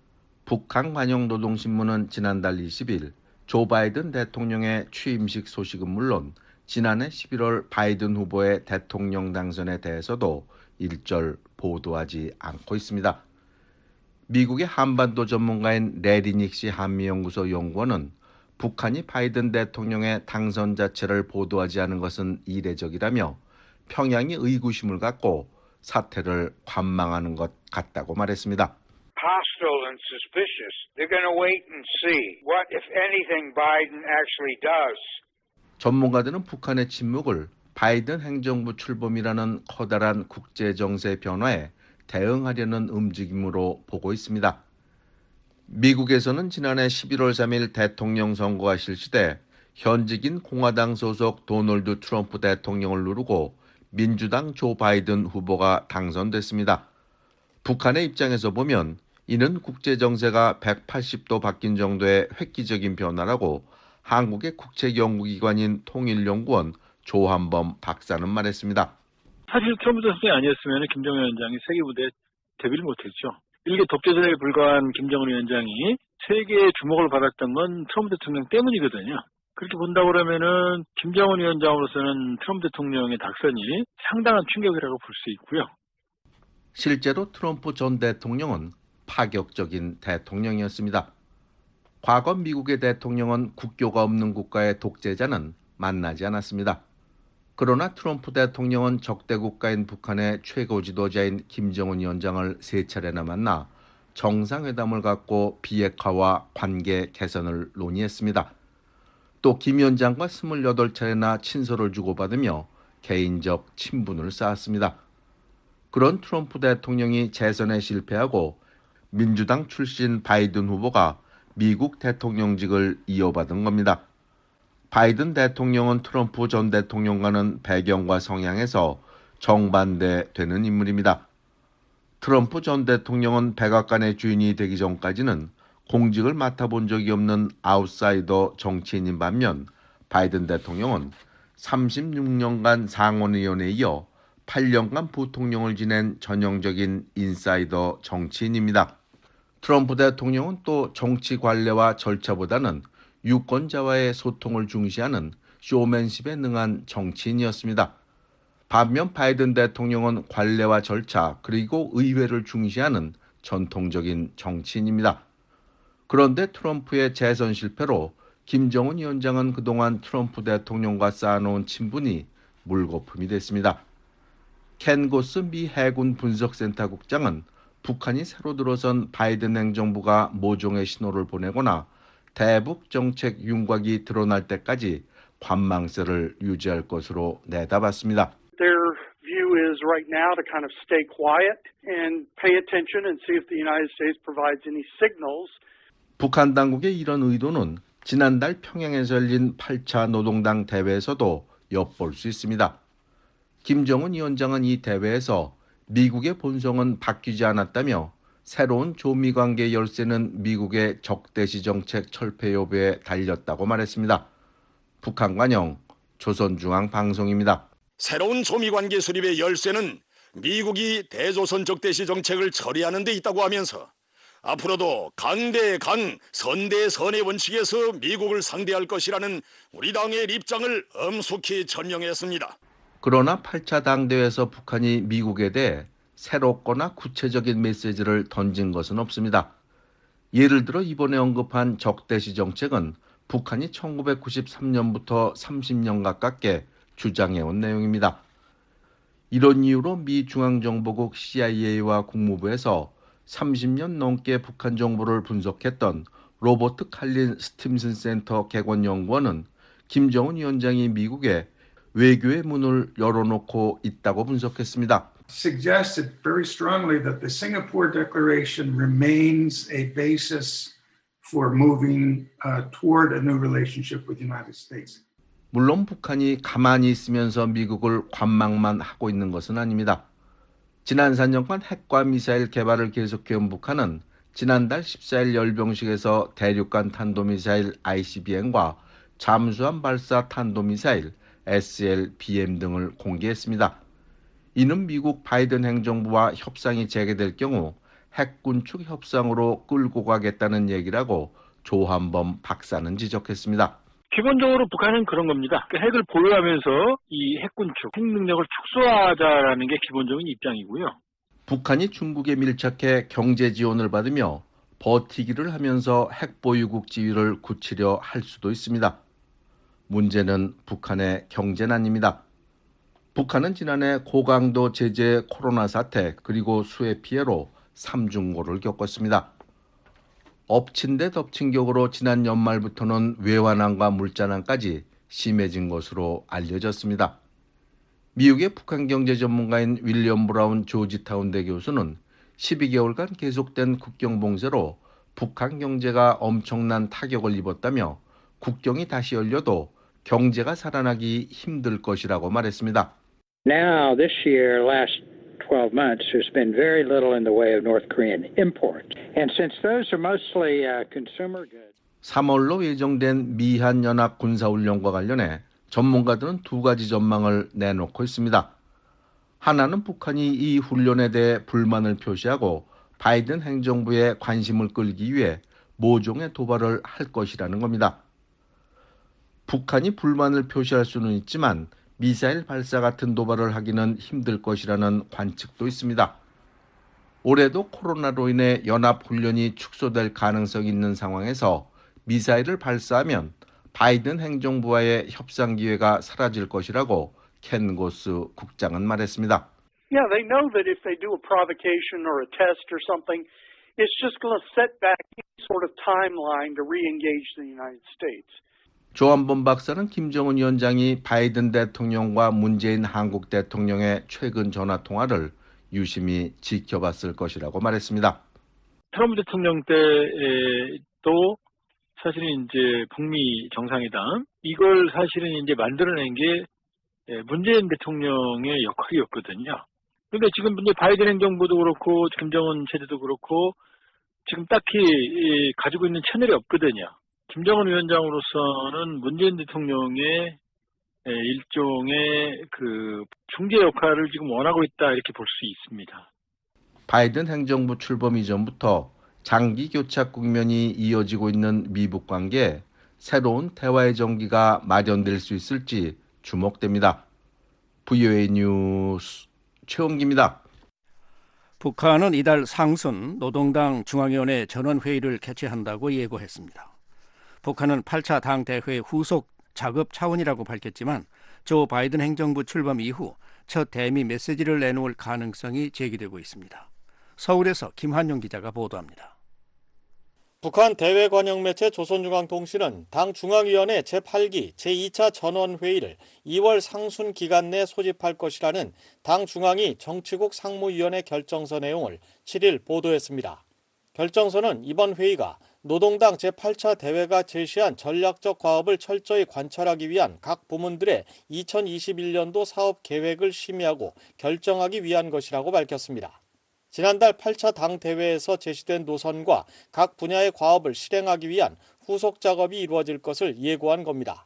북한관용노동신문은 지난달 이십일 조 바이든 대통령의 취임식 소식은 물론 지난해 십일월 바이든 후보의 대통령 당선에 대해서도 일절 보도하지 않고 있습니다. 미국의 한반도 전문가인 레리 닉시 한미연구소 연구원은 북한이 바이든 대통령의 당선 자체를 보도하지 않은 것은 이례적이라며 평양이 의구심을 갖고 사태를 관망하는 것 같다고 말했습니다. Hostile and suspicious. They're going to wait and see what, if anything, Biden actually does. 전문가들은 북한의 침묵을 바이든 행정부 출범이라는 커다란 국제 정세 변화에 대응하려는 움직임으로 보고 있습니다. 미국에서는 지난해 십일월 삼일 대통령 선거가 실시돼 현직인 공화당 소속 도널드 트럼프 대통령을 누르고 민주당 조 바이든 후보가 당선됐습니다. 북한의 입장에서 보면 이는 국제정세가 백팔십 도 바뀐 정도의 획기적인 변화라고 한국의 국책연구기관인 통일연구원 조한범 박사는 말했습니다. 사실 트럼프 대통령이 아니었으면 김정은 위원장이 세계무대에 데뷔를 못했죠. 일개 독재자에 불과한 김정은 위원장이 세계의 주목을 받았던 건 트럼프 대통령 때문이거든요. 그렇게 본다고 그러면은 김정은 위원장으로서는 트럼프 대통령의 당선이 상당한 충격이라고 볼 수 있고요. 실제로 트럼프 전 대통령은 파격적인 대통령이었습니다. 과거 미국의 대통령은 국교가 없는 국가의 독재자는 만나지 않았습니다. 그러나 트럼프 대통령은 적대 국가인 북한의 최고 지도자인 김정은 위원장을 세 차례나 만나 정상회담을 갖고 비핵화와 관계 개선을 논의했습니다. 또 김 위원장과 스물여덟 차례나 친서를 주고받으며 개인적 친분을 쌓았습니다. 그런 트럼프 대통령이 재선에 실패하고 민주당 출신 바이든 후보가 미국 대통령직을 이어받은 겁니다. 바이든 대통령은 트럼프 전 대통령과는 배경과 성향에서 정반대되는 인물입니다. 트럼프 전 대통령은 백악관의 주인이 되기 전까지는 공직을 맡아본 적이 없는 아웃사이더 정치인인 반면 바이든 대통령은 삼십육 년간 상원의원에 이어 팔 년간 부통령을 지낸 전형적인 인사이더 정치인입니다. 트럼프 대통령은 또 정치 관례와 절차보다는 유권자와의 소통을 중시하는 쇼맨십에 능한 정치인이었습니다. 반면 바이든 대통령은 관례와 절차 그리고 의회를 중시하는 전통적인 정치인입니다. 그런데 트럼프의 재선 실패로 김정은 위원장은 그동안 트럼프 대통령과 쌓아놓은 친분이 물거품이 됐습니다. 켄 고스 미 해군 분석센터 국장은 북한이 새로 들어선 바이든 행정부가 모종의 신호를 보내거나 대북 정책 윤곽이 드러날 때까지 관망세를 유지할 것으로 내다봤습니다. Their view is right now to kind of stay quiet and pay attention and see if the United States provides any signals. 북한 당국의 이런 의도는 지난달 평양에서 열린 팔 차 노동당 대회에서도 엿볼 수 있습니다. 김정은 위원장은 이 대회에서 미국의 본성은 바뀌지 않았다며 새로운 조미 관계 열쇠는 미국의 적대시 정책 철폐 여부에 달렸다고 말했습니다. 북한 관영 조선중앙방송입니다. 새로운 조미 관계 수립의 열쇠는 미국이 대조선 적대시 정책을 처리하는 데 있다고 하면서 앞으로도 강대 강, 선대 선의 원칙에서 미국을 상대할 것이라는 우리 당의 입장을 엄숙히 전명했습니다. 그러나 팔 차 당대회에서 북한이 미국에 대해 새롭거나 구체적인 메시지를 던진 것은 없습니다. 예를 들어 이번에 언급한 적대시 정책은 북한이 천구백구십삼 년부터 삼십 년 가깝게 주장해온 내용입니다. 이런 이유로 미 중앙정보국 씨아이에이와 국무부에서 삼십 년 넘게 북한 정보를 분석했던 로버트 칼린 스팀슨 센터 개관연구원은 김정은 위원장이 미국에 외교의 문을 열어놓고 있다고 분석했습니다. Suggested very strongly that the Singapore Declaration remains a basis for moving uh, toward a new relationship with the United States. 물론 북한이 가만히 있으면서 미국을 관망만 하고 있는 것은 아닙니다. 지난 사 년간 핵과 미사일 개발을 계속해온 북한은 지난달 십사 일 열병식에서 대륙간 탄도미사일 아이씨비엠과 잠수함 발사 탄도미사일 에스엘비엠 등을 공개했습니다. 이는 미국 바이든 행정부와 협상이 재개될 경우 핵 군축 협상으로 끌고 가겠다는 얘기라고 조한범 박사는 지적했습니다. 기본적으로 북한은 그런 겁니다. 핵을 보유하면서 이 핵 군축, 핵 능력을 축소하자라는 게 기본적인 입장이고요. 북한이 중국에 밀착해 경제 지원을 받으며 버티기를 하면서 핵 보유국 지위를 굳히려 할 수도 있습니다. 문제는 북한의 경제난입니다. 북한은 지난해 고강도 제재 코로나 사태 그리고 수해 피해로 삼중고를 겪었습니다. 엎친 데 덮친 격으로 지난 연말부터는 외환난과 물자난까지 심해진 것으로 알려졌습니다. 미국의 북한 경제 전문가인 윌리엄 브라운 조지타운대 교수는 십이 개월간 계속된 국경 봉쇄로 북한 경제가 엄청난 타격을 입었다며 국경이 다시 열려도 경제가 살아나기 힘들 것이라고 말했습니다. Now, this year, last twelve months, there's been very little in the way of North Korean import. And since those are mostly uh, consumer goods. 삼월로 예정된 미한 연합 군사훈련과 관련해 전문가들은 두 가지 전망을 내놓고 있습니다. 하나는 북한이 이 훈련에 대해 불만을 표시하고 바이든 행정부의 관심을 끌기 위해 모종의 도발을 할 것이라는 겁니다. 북한이 불만을 표시할 수는 있지만 미사일 발사 같은 도발을 하기는 힘들 것이라는 관측도 있습니다. 올해도 코로나로 인해 연합훈련이 축소될 가능성이 있는 상황에서 미사일을 발사하면 바이든 행정부와의 협상 기회가 사라질 것이라고 켄 고스 국장은 말했습니다. Yeah, they know that if they do a provocation or a test or something, it's just going to set back any sort of timeline to re-engage the United States. 조한범 박사는 김정은 위원장이 바이든 대통령과 문재인 한국 대통령의 최근 전화 통화를 유심히 지켜봤을 것이라고 말했습니다. 트럼프 대통령 때도 사실은 이제 북미 정상회담 이걸 사실은 이제 만들어낸 게 문재인 대통령의 역할이었거든요. 그러니까 지금 이제 바이든 행정부도 그렇고 김정은 체제도 그렇고 지금 딱히 가지고 있는 채널이 없거든요. 김정은 위원장으로서는 문재인 대통령의 일종의 그 중재 역할을 지금 원하고 있다 이렇게 볼 수 있습니다. 바이든 행정부 출범 이전부터 장기 교착 국면이 이어지고 있는 미북 관계에 새로운 대화의 전기가 마련될 수 있을지 주목됩니다. 브이오에이 뉴스 최홍기입니다. 북한은 이달 상순 노동당 중앙위원회 전원회의를 개최한다고 예고했습니다. 북한은 팔 차 당대회 후속 작업 차원이라고 밝혔지만 조 바이든 행정부 출범 이후 첫 대미 메시지를 내놓을 가능성이 제기되고 있습니다. 서울에서 김한용 기자가 보도합니다. 북한 대외 관영 매체 조선중앙통신은 당 중앙위원회 제팔 기 제이 차 전원회의를 이월 상순 기간 내 소집할 것이라는 당 중앙위 정치국 상무위원회 결정서 내용을 칠 일 보도했습니다. 결정서는 이번 회의가 노동당 제팔 차 대회가 제시한 전략적 과업을 철저히 관철하기 위한 각 부문들의 이천이십일 년도 사업 계획을 심의하고 결정하기 위한 것이라고 밝혔습니다. 지난달 팔 차 당대회에서 제시된 노선과 각 분야의 과업을 실행하기 위한 후속 작업이 이루어질 것을 예고한 겁니다.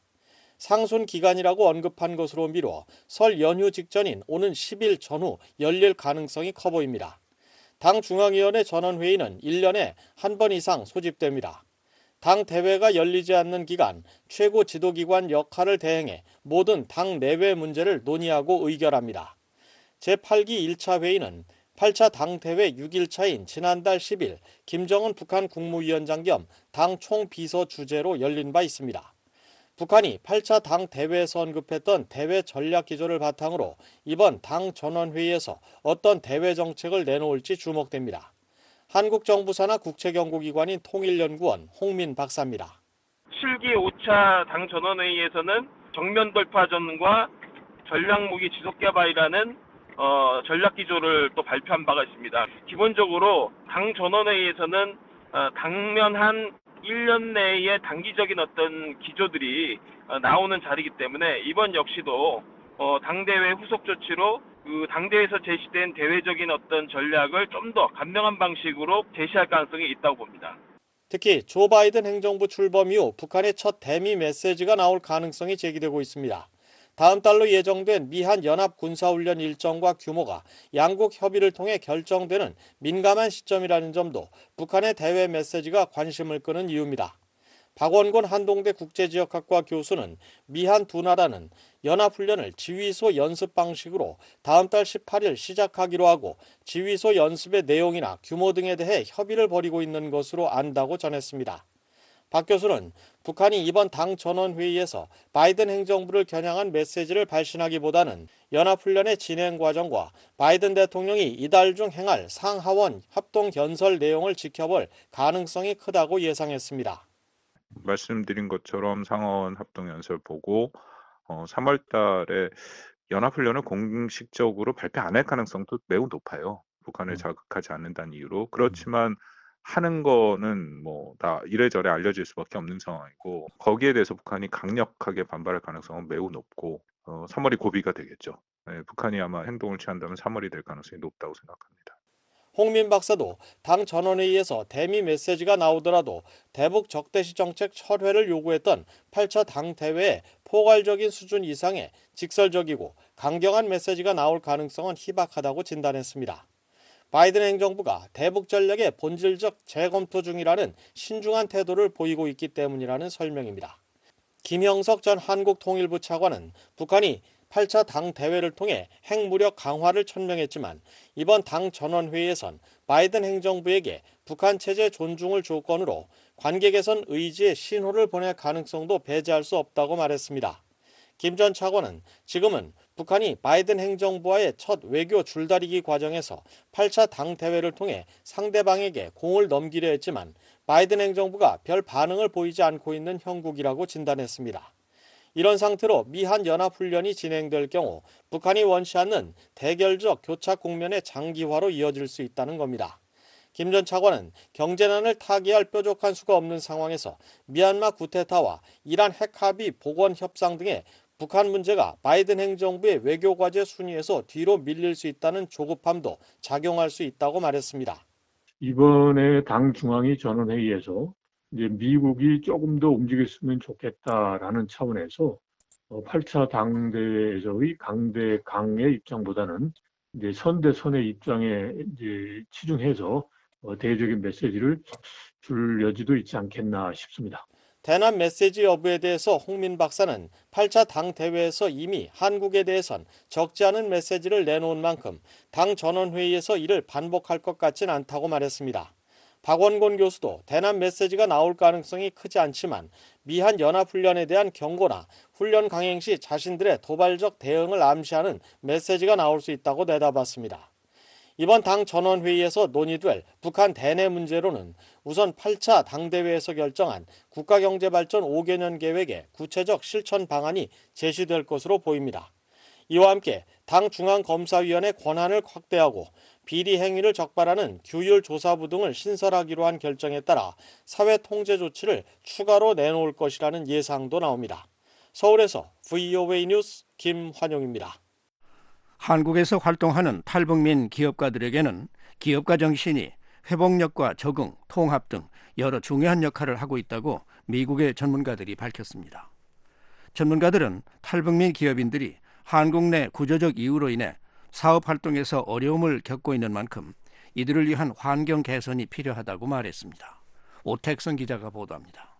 상순 기간이라고 언급한 것으로 미뤄 설 연휴 직전인 오는 십 일 전후 열릴 가능성이 커 보입니다. 당 중앙위원회 전원회의는 일 년에 한 번 이상 소집됩니다. 당 대회가 열리지 않는 기간 최고 지도기관 역할을 대행해 모든 당 내외 문제를 논의하고 의결합니다. 제팔 기 일 차 회의는 팔 차 당대회 육 일 차인 지난달 십 일 김정은 북한 국무위원장 겸 당 총비서 주재로 열린 바 있습니다. 북한이 팔 차 당대회에서 언급했던 대외 전략 기조를 바탕으로 이번 당 전원회의에서 어떤 대외 정책을 내놓을지 주목됩니다. 한국 정부 산하 국책연구기관인 통일연구원 홍민 박사입니다. 칠 기 오 차 당 전원회의에서는 정면 돌파전과 전략무기 지속개발이라는 어, 전략 기조를 또 발표한 바가 있습니다. 기본적으로 당 전원회의에서는 어, 당면한 일 년 내에 단기적인 어떤 기조들이 어, 나오는 자리이기 때문에 이번 역시도 어, 당대회 후속 조치로 그 당대회에서 제시된 대외적인 어떤 전략을 좀 더 간명한 방식으로 제시할 가능성이 있다고 봅니다. 특히 조 바이든 행정부 출범 이후 북한의 첫 대미 메시지가 나올 가능성이 제기되고 있습니다. 다음 달로 예정된 미한 연합 군사훈련 일정과 규모가 양국 협의를 통해 결정되는 민감한 시점이라는 점도 북한의 대외 메시지가 관심을 끄는 이유입니다. 박원곤 한동대 국제지역학과 교수는 미한 두 나라는 연합훈련을 지휘소 연습 방식으로 다음 달 십팔 일 시작하기로 하고 지휘소 연습의 내용이나 규모 등에 대해 협의를 벌이고 있는 것으로 안다고 전했습니다. 박 교수는 북한이 이번 당 전원회의에서 바이든 행정부를 겨냥한 메시지를 발신하기보다는 연합훈련의 진행 과정과 바이든 대통령이 이달 중 행할 상하원 합동연설 내용을 지켜볼 가능성이 크다고 예상했습니다. 말씀드린 것처럼 상하원 합동연설 보고 어, 삼월 달에 연합훈련을 공식적으로 발표 안 할 가능성도 매우 높아요. 북한을 자극하지 않는다는 이유로. 그렇지만 하는 거는 뭐 다 이래저래 알려질 수밖에 없는 상황이고 거기에 대해서 북한이 강력하게 반발할 가능성은 매우 높고 어, 삼월이 고비가 되겠죠. 네, 북한이 아마 행동을 취한다면 삼월이 될 가능성이 높다고 생각합니다. 홍민 박사도 당 전원회의에서 대미 메시지가 나오더라도 대북 적대시 정책 철회를 요구했던 팔 차 당 대회에 포괄적인 수준 이상의 직설적이고 강경한 메시지가 나올 가능성은 희박하다고 진단했습니다. 바이든 행정부가 대북 전략의 본질적 재검토 중이라는 신중한 태도를 보이고 있기 때문이라는 설명입니다. 김형석 전 한국통일부 차관은 북한이 팔 차 당 대회를 통해 핵무력 강화를 천명했지만 이번 당 전원회의에선 바이든 행정부에게 북한 체제 존중을 조건으로 관계 개선 의지의 신호를 보낼 가능성도 배제할 수 없다고 말했습니다. 김 전 차관은 지금은 북한이 바이든 행정부와의 첫 외교 줄다리기 과정에서 팔 차 당 대회를 통해 상대방에게 공을 넘기려 했지만 바이든 행정부가 별 반응을 보이지 않고 있는 형국이라고 진단했습니다. 이런 상태로 미한 연합훈련이 진행될 경우 북한이 원치 않는 대결적 교착 국면의 장기화로 이어질 수 있다는 겁니다. 김 전 차관은 경제난을 타개할 뾰족한 수가 없는 상황에서 미얀마 쿠데타와 이란 핵합의 복원 협상 등의 북한 문제가 바이든 행정부의 외교과제 순위에서 뒤로 밀릴 수 있다는 조급함도 작용할 수 있다고 말했습니다. 이번에 당 중앙위 전원회의에서 이제 미국이 조금 더 움직였으면 좋겠다라는 차원에서 팔 차 당대회에서의 강대 강의 입장보다는 이제 선대 선의 입장에 이제 치중해서 대외적인 메시지를 줄 여지도 있지 않겠나 싶습니다. 대남 메시지 여부에 대해서 홍민 박사는 팔 차 당 대회에서 이미 한국에 대해선 적지 않은 메시지를 내놓은 만큼 당 전원회의에서 이를 반복할 것 같진 않다고 말했습니다. 박원곤 교수도 대남 메시지가 나올 가능성이 크지 않지만 미한 연합훈련에 대한 경고나 훈련 강행 시 자신들의 도발적 대응을 암시하는 메시지가 나올 수 있다고 내다봤습니다. 이번 당 전원회의에서 논의될 북한 대내 문제로는 우선 팔 차 당대회에서 결정한 국가경제발전 오 개년 계획의 구체적 실천 방안이 제시될 것으로 보입니다. 이와 함께 당 중앙검사위원회 권한을 확대하고 비리 행위를 적발하는 규율조사부 등을 신설하기로 한 결정에 따라 사회 통제 조치를 추가로 내놓을 것이라는 예상도 나옵니다. 서울에서 브이오에이 뉴스 김환용입니다. 한국에서 활동하는 탈북민 기업가들에게는 기업가 정신이 회복력과 적응, 통합 등 여러 중요한 역할을 하고 있다고 미국의 전문가들이 밝혔습니다. 전문가들은 탈북민 기업인들이 한국 내 구조적 이유로 인해 사업 활동에서 어려움을 겪고 있는 만큼 이들을 위한 환경 개선이 필요하다고 말했습니다. 오택선 기자가 보도합니다.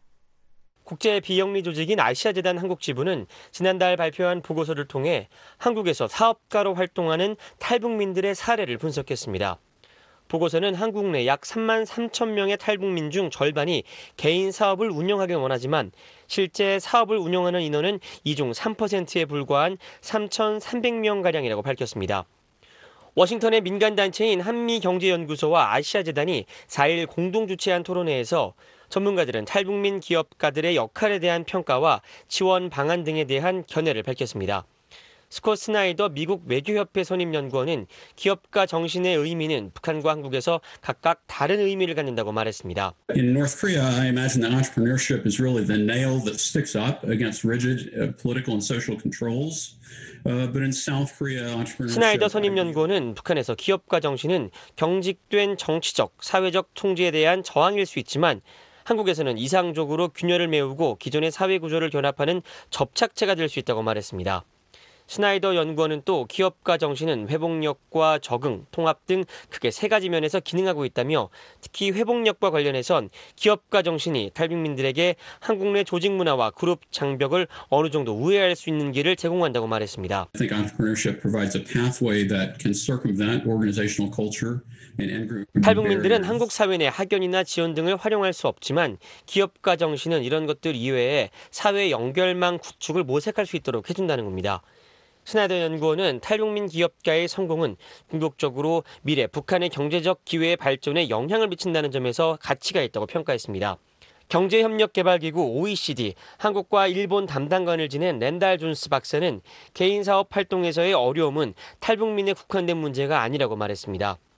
국제 비영리 조직인 아시아재단 한국지부는 지난달 발표한 보고서를 통해 한국에서 사업가로 활동하는 탈북민들의 사례를 분석했습니다. 보고서는 한국 내 약 삼만 삼천 명의 탈북민 중 절반이 개인 사업을 운영하길 원하지만 실제 사업을 운영하는 인원은 이 중 삼 퍼센트에 불과한 삼천삼백 명가량이라고 밝혔습니다. 워싱턴의 민간단체인 한미경제연구소와 아시아재단이 사 일 공동 주최한 토론회에서 전문가들은 탈북민 기업가들의 역할에 대한 평가와 지원 방안 등에 대한 견해를 밝혔습니다. 스콧 스나이더 미국 외교협회 선임연구원은 기업가 정신의 의미는 북한과 한국에서 각각 다른 의미를 갖는다고 말했습니다. In North Korea, I imagine that entrepreneurship is really the nail that sticks up against rigid uh, political and social controls. Uh, but in South Korea, entrepreneurship... 스나이더 선임연구원은 북한에서 기업가 정신은 경직된 정치적, 사회적 통제에 대한 저항일 수 있지만 한국에서는 이상적으로 균열을 메우고 기존의 사회 구조를 견합하는 접착체가 될 수 있다고 말했습니다. 스나이더 연구원은 또 기업가 정신은 회복력과 적응, 통합 등 크게 세 가지 면에서 기능하고 있다며 특히 회복력과 관련해선 기업가 정신이 탈북민들에게 한국 내 조직 문화와 그룹 장벽을 어느 정도 우회할 수 있는 길을 제공한다고 말했습니다. I think entrepreneurship provides a pathway that can circumvent organizational culture and in-group barriers. 탈북민들은 한국 사회 내 학연이나 지원 등을 활용할 수 없지만 기업가 정신은 이런 것들 이외에 사회 연결망 구축을 모색할 수 있도록 해준다는 겁니다. 스나이더 연구원은 탈북민 기업가의 성공은 궁극적으로 미래 북한의 경제적 기회의 발전에 영향을 미친다는 점에서 가치가 있다고 평가했습니다. 경제협력개발기구 오이시디, 한국과 일본 담당관을 지낸 랜달 존스 박사는 개인 사업 활동에서의 어려움은 탈북민에 국한된 문제가 아니라고 말했습니다.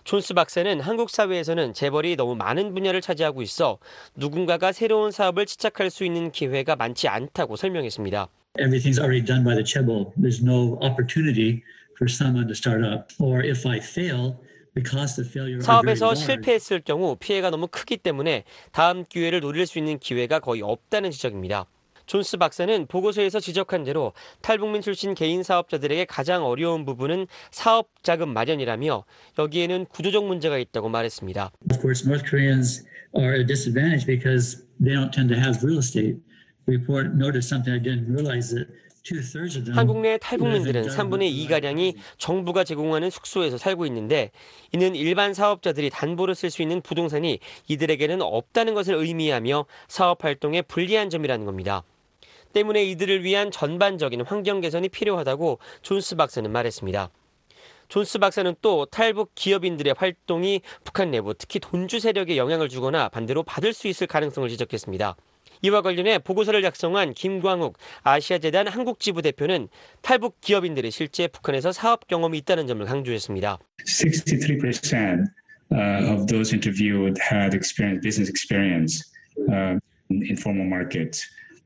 존스 박사는 한국 사회에서는 재벌이 너무 많은 분야를 차지하고 있어 누군가가 새로운 사업을 시작할 수 있는 기회가 많지 않다고 설명했습니다. Everything's already done by the chaebol. There's no opportunity for someone to start up. Or if I fail, the cost of failure are very 사업에서 large. 실패했을 경우 피해가 너무 크기 때문에 다음 기회를 노릴 수 있는 기회가 거의 없다는 지적입니다. 존스 박사는 보고서에서 지적한 대로 탈북민 출신 개인 사업자들에게 가장 어려운 부분은 사업 자금 마련이라며 여기에는 구조적 문제가 있다고 말했습니다. Of course, North Koreans are at a disadvantage because they don't tend to have real estate. Report noticed something I didn't realize that two-thirds of them. 한국 내 탈북민들은 삼분의 이가량이 정부가 제공하는 숙소에서 살고 있는데 이는 일반 사업자들이 담보로 쓸 수 있는 부동산이 이들에게는 없다는 것을 의미하며 사업 활동에 불리한 점이라는 겁니다. 때문에 이들을 위한 전반적인 환경 개선이 필요하다고 존스 박사는 말했습니다. 존스 박사는 또 탈북 기업인들의 활동이 북한 내부 특히 돈주 세력에 영향을 주거나 반대로 받을 수 있을 가능성을 지적했습니다. 이와 관련해 보고서를 작성한 김광욱 아시아재단 한국지부 대표는 탈북 기업인들이 실제 북한에서 사업 경험이 있다는 점을 강조했습니다. sixty-three percent of those interviewed had experience, business experience uh, in informal markets.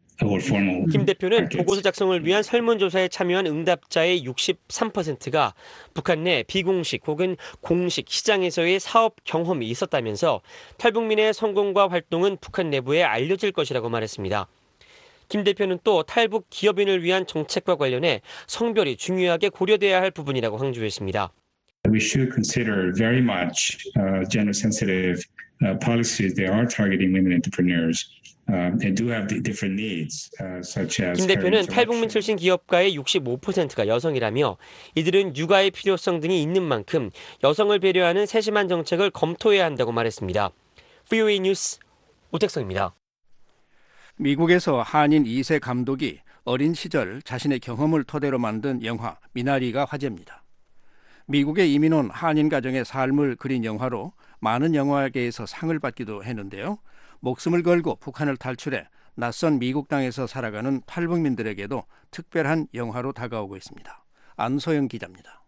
김 대표는 보고서 작성을 위한 설문조사에 참여한 응답자의 육십삼 퍼센트가 북한 내 비공식 혹은 공식 시장에서의 사업 경험이 있었다면서 탈북민의 성공과 활동은 북한 내부에 알려질 것이라고 말했습니다. 김 대표는 또 탈북 기업인을 위한 정책과 관련해 성별이 중요하게 고려돼야 할 부분이라고 강조했습니다. We should consider very much uh, gender sensitive uh, policies that are targeting women entrepreneurs. Uh, they do have different needs, uh, such as. 김 대표는 탈북민 출신 기업가의 육십오 퍼센트가 여성이라며 이들은 육아의 필요성 등이 있는 만큼 여성을 배려하는 세심한 정책을 검토해야 한다고 말했습니다. 브이오에이 뉴스 오택성입니다. 미국에서 한인 이 세 감독이 어린 시절 자신의 경험을 토대로 만든 영화 미나리가 화제입니다. 미국에 이민 온 한인 가정의 삶을 그린 영화로 많은 영화계에서 상을 받기도 했는데요. 목숨을 걸고 북한을 탈출해 낯선 미국 땅에서 살아가는 탈북민들에게도 특별한 영화로 다가오고 있습니다. 안소영 기자입니다.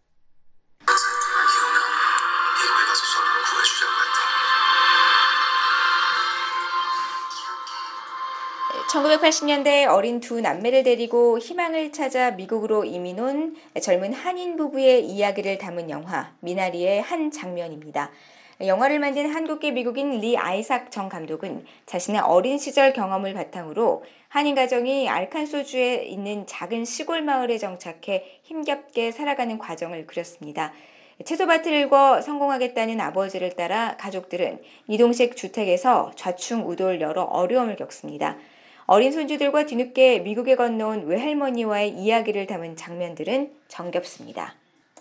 천구백팔십 년대 어린 두 남매를 데리고 희망을 찾아 미국으로 이민 온 젊은 한인 부부의 이야기를 담은 영화 미나리의 한 장면입니다. 영화를 만든 한국계 미국인 리 아이삭 정 감독은 자신의 어린 시절 경험을 바탕으로 한인 가정이 알칸소주에 있는 작은 시골 마을에 정착해 힘겹게 살아가는 과정을 그렸습니다. 채소밭을 일궈 성공하겠다는 아버지를 따라 가족들은 이동식 주택에서 좌충우돌 여러 어려움을 겪습니다. 어린 손주들과 뒤늦게 미국에 건너온 외할머니와의 이야기를 담은 장면들은 정겹습니다.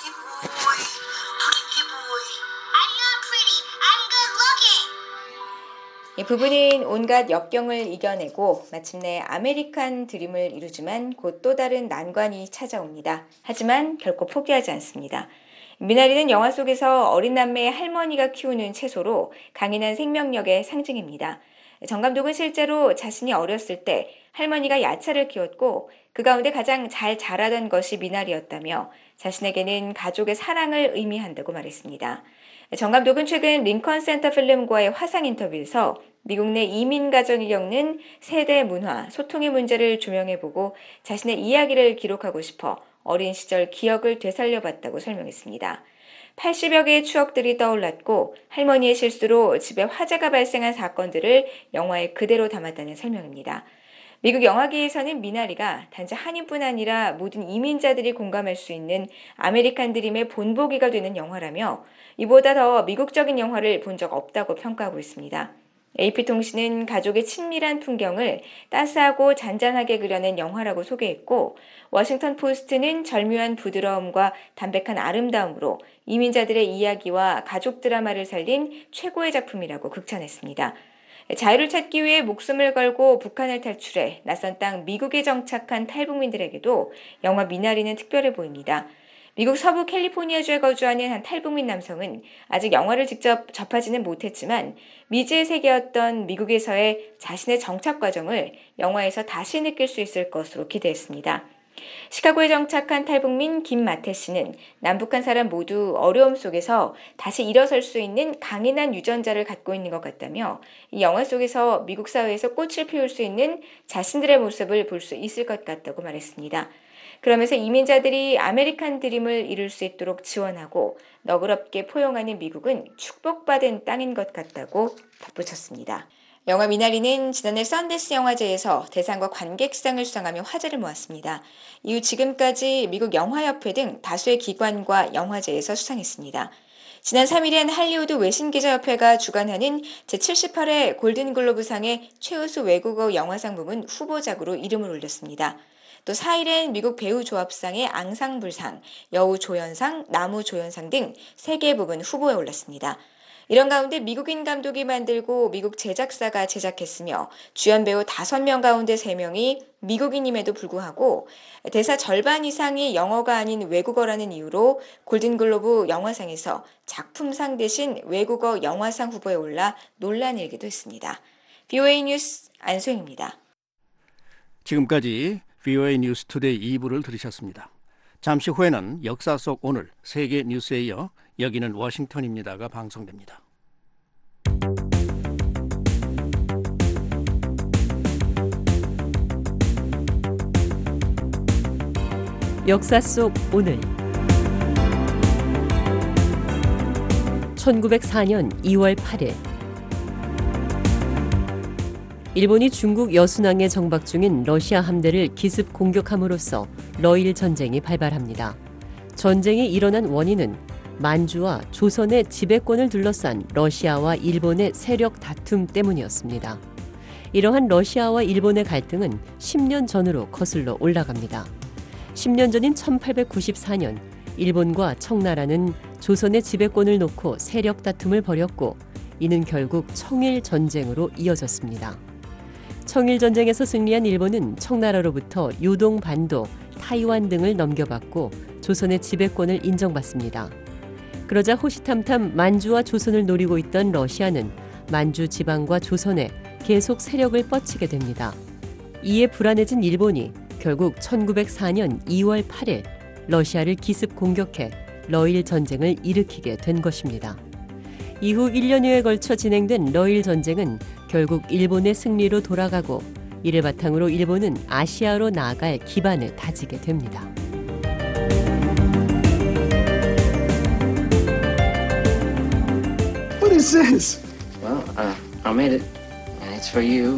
이 부부는 온갖 역경을 이겨내고 마침내 아메리칸 드림을 이루지만 곧 또 다른 난관이 찾아옵니다. 하지만 결코 포기하지 않습니다. 미나리는 영화 속에서 어린 남매의 할머니가 키우는 채소로 강인한 생명력의 상징입니다. 정 감독은 실제로 자신이 어렸을 때 할머니가 야채를 키웠고 그 가운데 가장 잘 자라던 것이 미나리였다며 자신에게는 가족의 사랑을 의미한다고 말했습니다. 정 감독은 최근 링컨 센터 필름과의 화상 인터뷰에서 미국 내 이민 가정이 겪는 세대 문화, 소통의 문제를 조명해보고 자신의 이야기를 기록하고 싶어 어린 시절 기억을 되살려봤다고 설명했습니다. 팔십여 개의 추억들이 떠올랐고 할머니의 실수로 집에 화재가 발생한 사건들을 영화에 그대로 담았다는 설명입니다. 미국 영화계에서는 미나리가 단지 한인뿐 아니라 모든 이민자들이 공감할 수 있는 아메리칸 드림의 본보기가 되는 영화라며 이보다 더 미국적인 영화를 본 적 없다고 평가하고 있습니다. 에이피통신은 가족의 친밀한 풍경을 따스하고 잔잔하게 그려낸 영화라고 소개했고 워싱턴 포스트는 절묘한 부드러움과 담백한 아름다움으로 이민자들의 이야기와 가족 드라마를 살린 최고의 작품이라고 극찬했습니다. 자유를 찾기 위해 목숨을 걸고 북한을 탈출해 낯선 땅 미국에 정착한 탈북민들에게도 영화 미나리는 특별해 보입니다. 미국 서부 캘리포니아주에 거주하는 한 탈북민 남성은 아직 영화를 직접 접하지는 못했지만 미지의 세계였던 미국에서의 자신의 정착 과정을 영화에서 다시 느낄 수 있을 것으로 기대했습니다. 시카고에 정착한 탈북민 김마태 씨는 남북한 사람 모두 어려움 속에서 다시 일어설 수 있는 강인한 유전자를 갖고 있는 것 같다며 이 영화 속에서 미국 사회에서 꽃을 피울 수 있는 자신들의 모습을 볼 수 있을 것 같다고 말했습니다. 그러면서 이민자들이 아메리칸 드림을 이룰 수 있도록 지원하고 너그럽게 포용하는 미국은 축복받은 땅인 것 같다고 덧붙였습니다. 영화 미나리는 지난해 썬댄스 영화제에서 대상과 관객상을 수상하며 화제를 모았습니다. 이후 지금까지 미국 영화협회 등 다수의 기관과 영화제에서 수상했습니다. 지난 삼 일엔 할리우드 외신기자협회가 주관하는 제칠십팔 회 골든글로브상의 최우수 외국어 영화상 부문 후보작으로 이름을 올렸습니다. 또 사 일엔 미국 배우조합상의 앙상블상, 여우조연상, 나무조연상 등 세 개 부분 후보에 올랐습니다. 이런 가운데 미국인 감독이 만들고 미국 제작사가 제작했으며 주연 배우 다섯 명 가운데 세 명이 미국인임에도 불구하고 대사 절반 이상이 영어가 아닌 외국어라는 이유로 골든글로브 영화상에서 작품상 대신 외국어 영화상 후보에 올라 논란이 일기도 했습니다. 브이오에이 뉴스 안소영입니다. 지금까지 브이오에이 뉴스 투데이 이 부를 들으셨습니다. 잠시 후에는 역사 속 오늘 세계 뉴스에 이어 여기는 워싱턴입니다가 방송됩니다. 역사 속 오늘 천구백사 년 이월 팔일 일본이 중국 여순항에 정박 중인 러시아 함대를 기습 공격함으로써 러일 전쟁이 발발합니다. 전쟁이 일어난 원인은 만주와 조선의 지배권을 둘러싼 러시아와 일본의 세력 다툼 때문이었습니다. 이러한 러시아와 일본의 갈등은 십 년 전으로 거슬러 올라갑니다. 십 년 전인 천팔백구십사 년 일본과 청나라는 조선의 지배권을 놓고 세력 다툼을 벌였고 이는 결국 청일전쟁으로 이어졌습니다. 청일전쟁에서 승리한 일본은 청나라로부터 요동 반도, 타이완 등을 넘겨받고 조선의 지배권을 인정받습니다. 그러자 호시탐탐 만주와 조선을 노리고 있던 러시아는 만주 지방과 조선에 계속 세력을 뻗치게 됩니다. 이에 불안해진 일본이 결국 천구백사 년 이월 팔일 러시아를 기습 공격해 러일 전쟁을 일으키게 된 것입니다. 이후 일 년여에 걸쳐 진행된 러일 전쟁은 결국 일본의 승리로 돌아가고 이를 바탕으로 일본은 아시아로 나아갈 기반을 다지게 됩니다. What is this? Well, uh, I made it, and it's for you.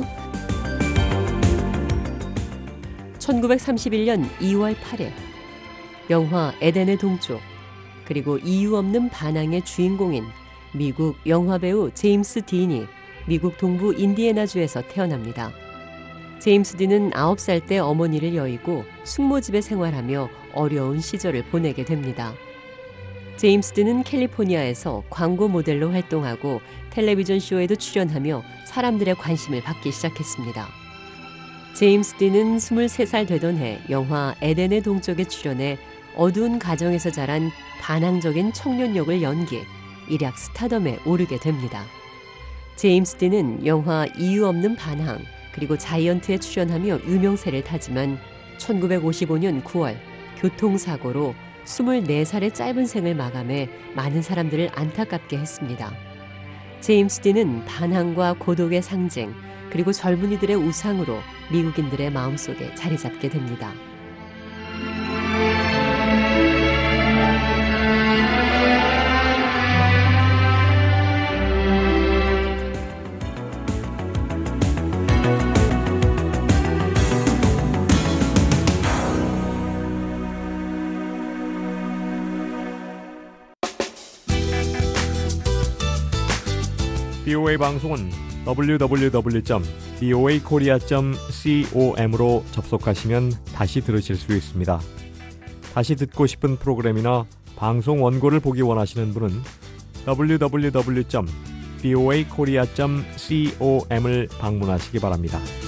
천구백삼십일 년 이월 팔일 영화 에덴의 동쪽 그리고 이유 없는 반항의 주인공인 미국 영화배우 제임스 딘이 미국 동부 인디애나주에서 태어납니다. 제임스 딘은 아홉 살 때 어머니를 여의고 숙모집에 생활하며 어려운 시절을 보내게 됩니다. 제임스 딘은 캘리포니아에서 광고 모델로 활동하고 텔레비전 쇼에도 출연하며 사람들의 관심을 받기 시작했습니다. 제임스 딘은 스물세 살 되던 해 영화 에덴의 동쪽에 출연해 어두운 가정에서 자란 반항적인 청년 역을 연기, 일약 스타덤에 오르게 됩니다. 제임스 딘은 영화 이유 없는 반항 그리고 자이언트에 출연하며 유명세를 타지만 천구백오십오 년 구월 교통사고로 스물네 살의 짧은 생을 마감해 많은 사람들을 안타깝게 했습니다. 제임스 딘은 반항과 고독의 상징 그리고 젊은이들의 우상으로 미국인들의 마음속에 자리 잡게 됩니다. 브이오에이 방송은 더블유 더블유 더블유 점 브이오에이 코리아 점 com으로 접속하시면 다시 들으실 수 있습니다. 다시 듣고 싶은 프로그램이나 방송 원고를 보기 원하시는 분은 더블유 더블유 더블유 점 브이오에이 코리아 점 com을 방문하시기 바랍니다.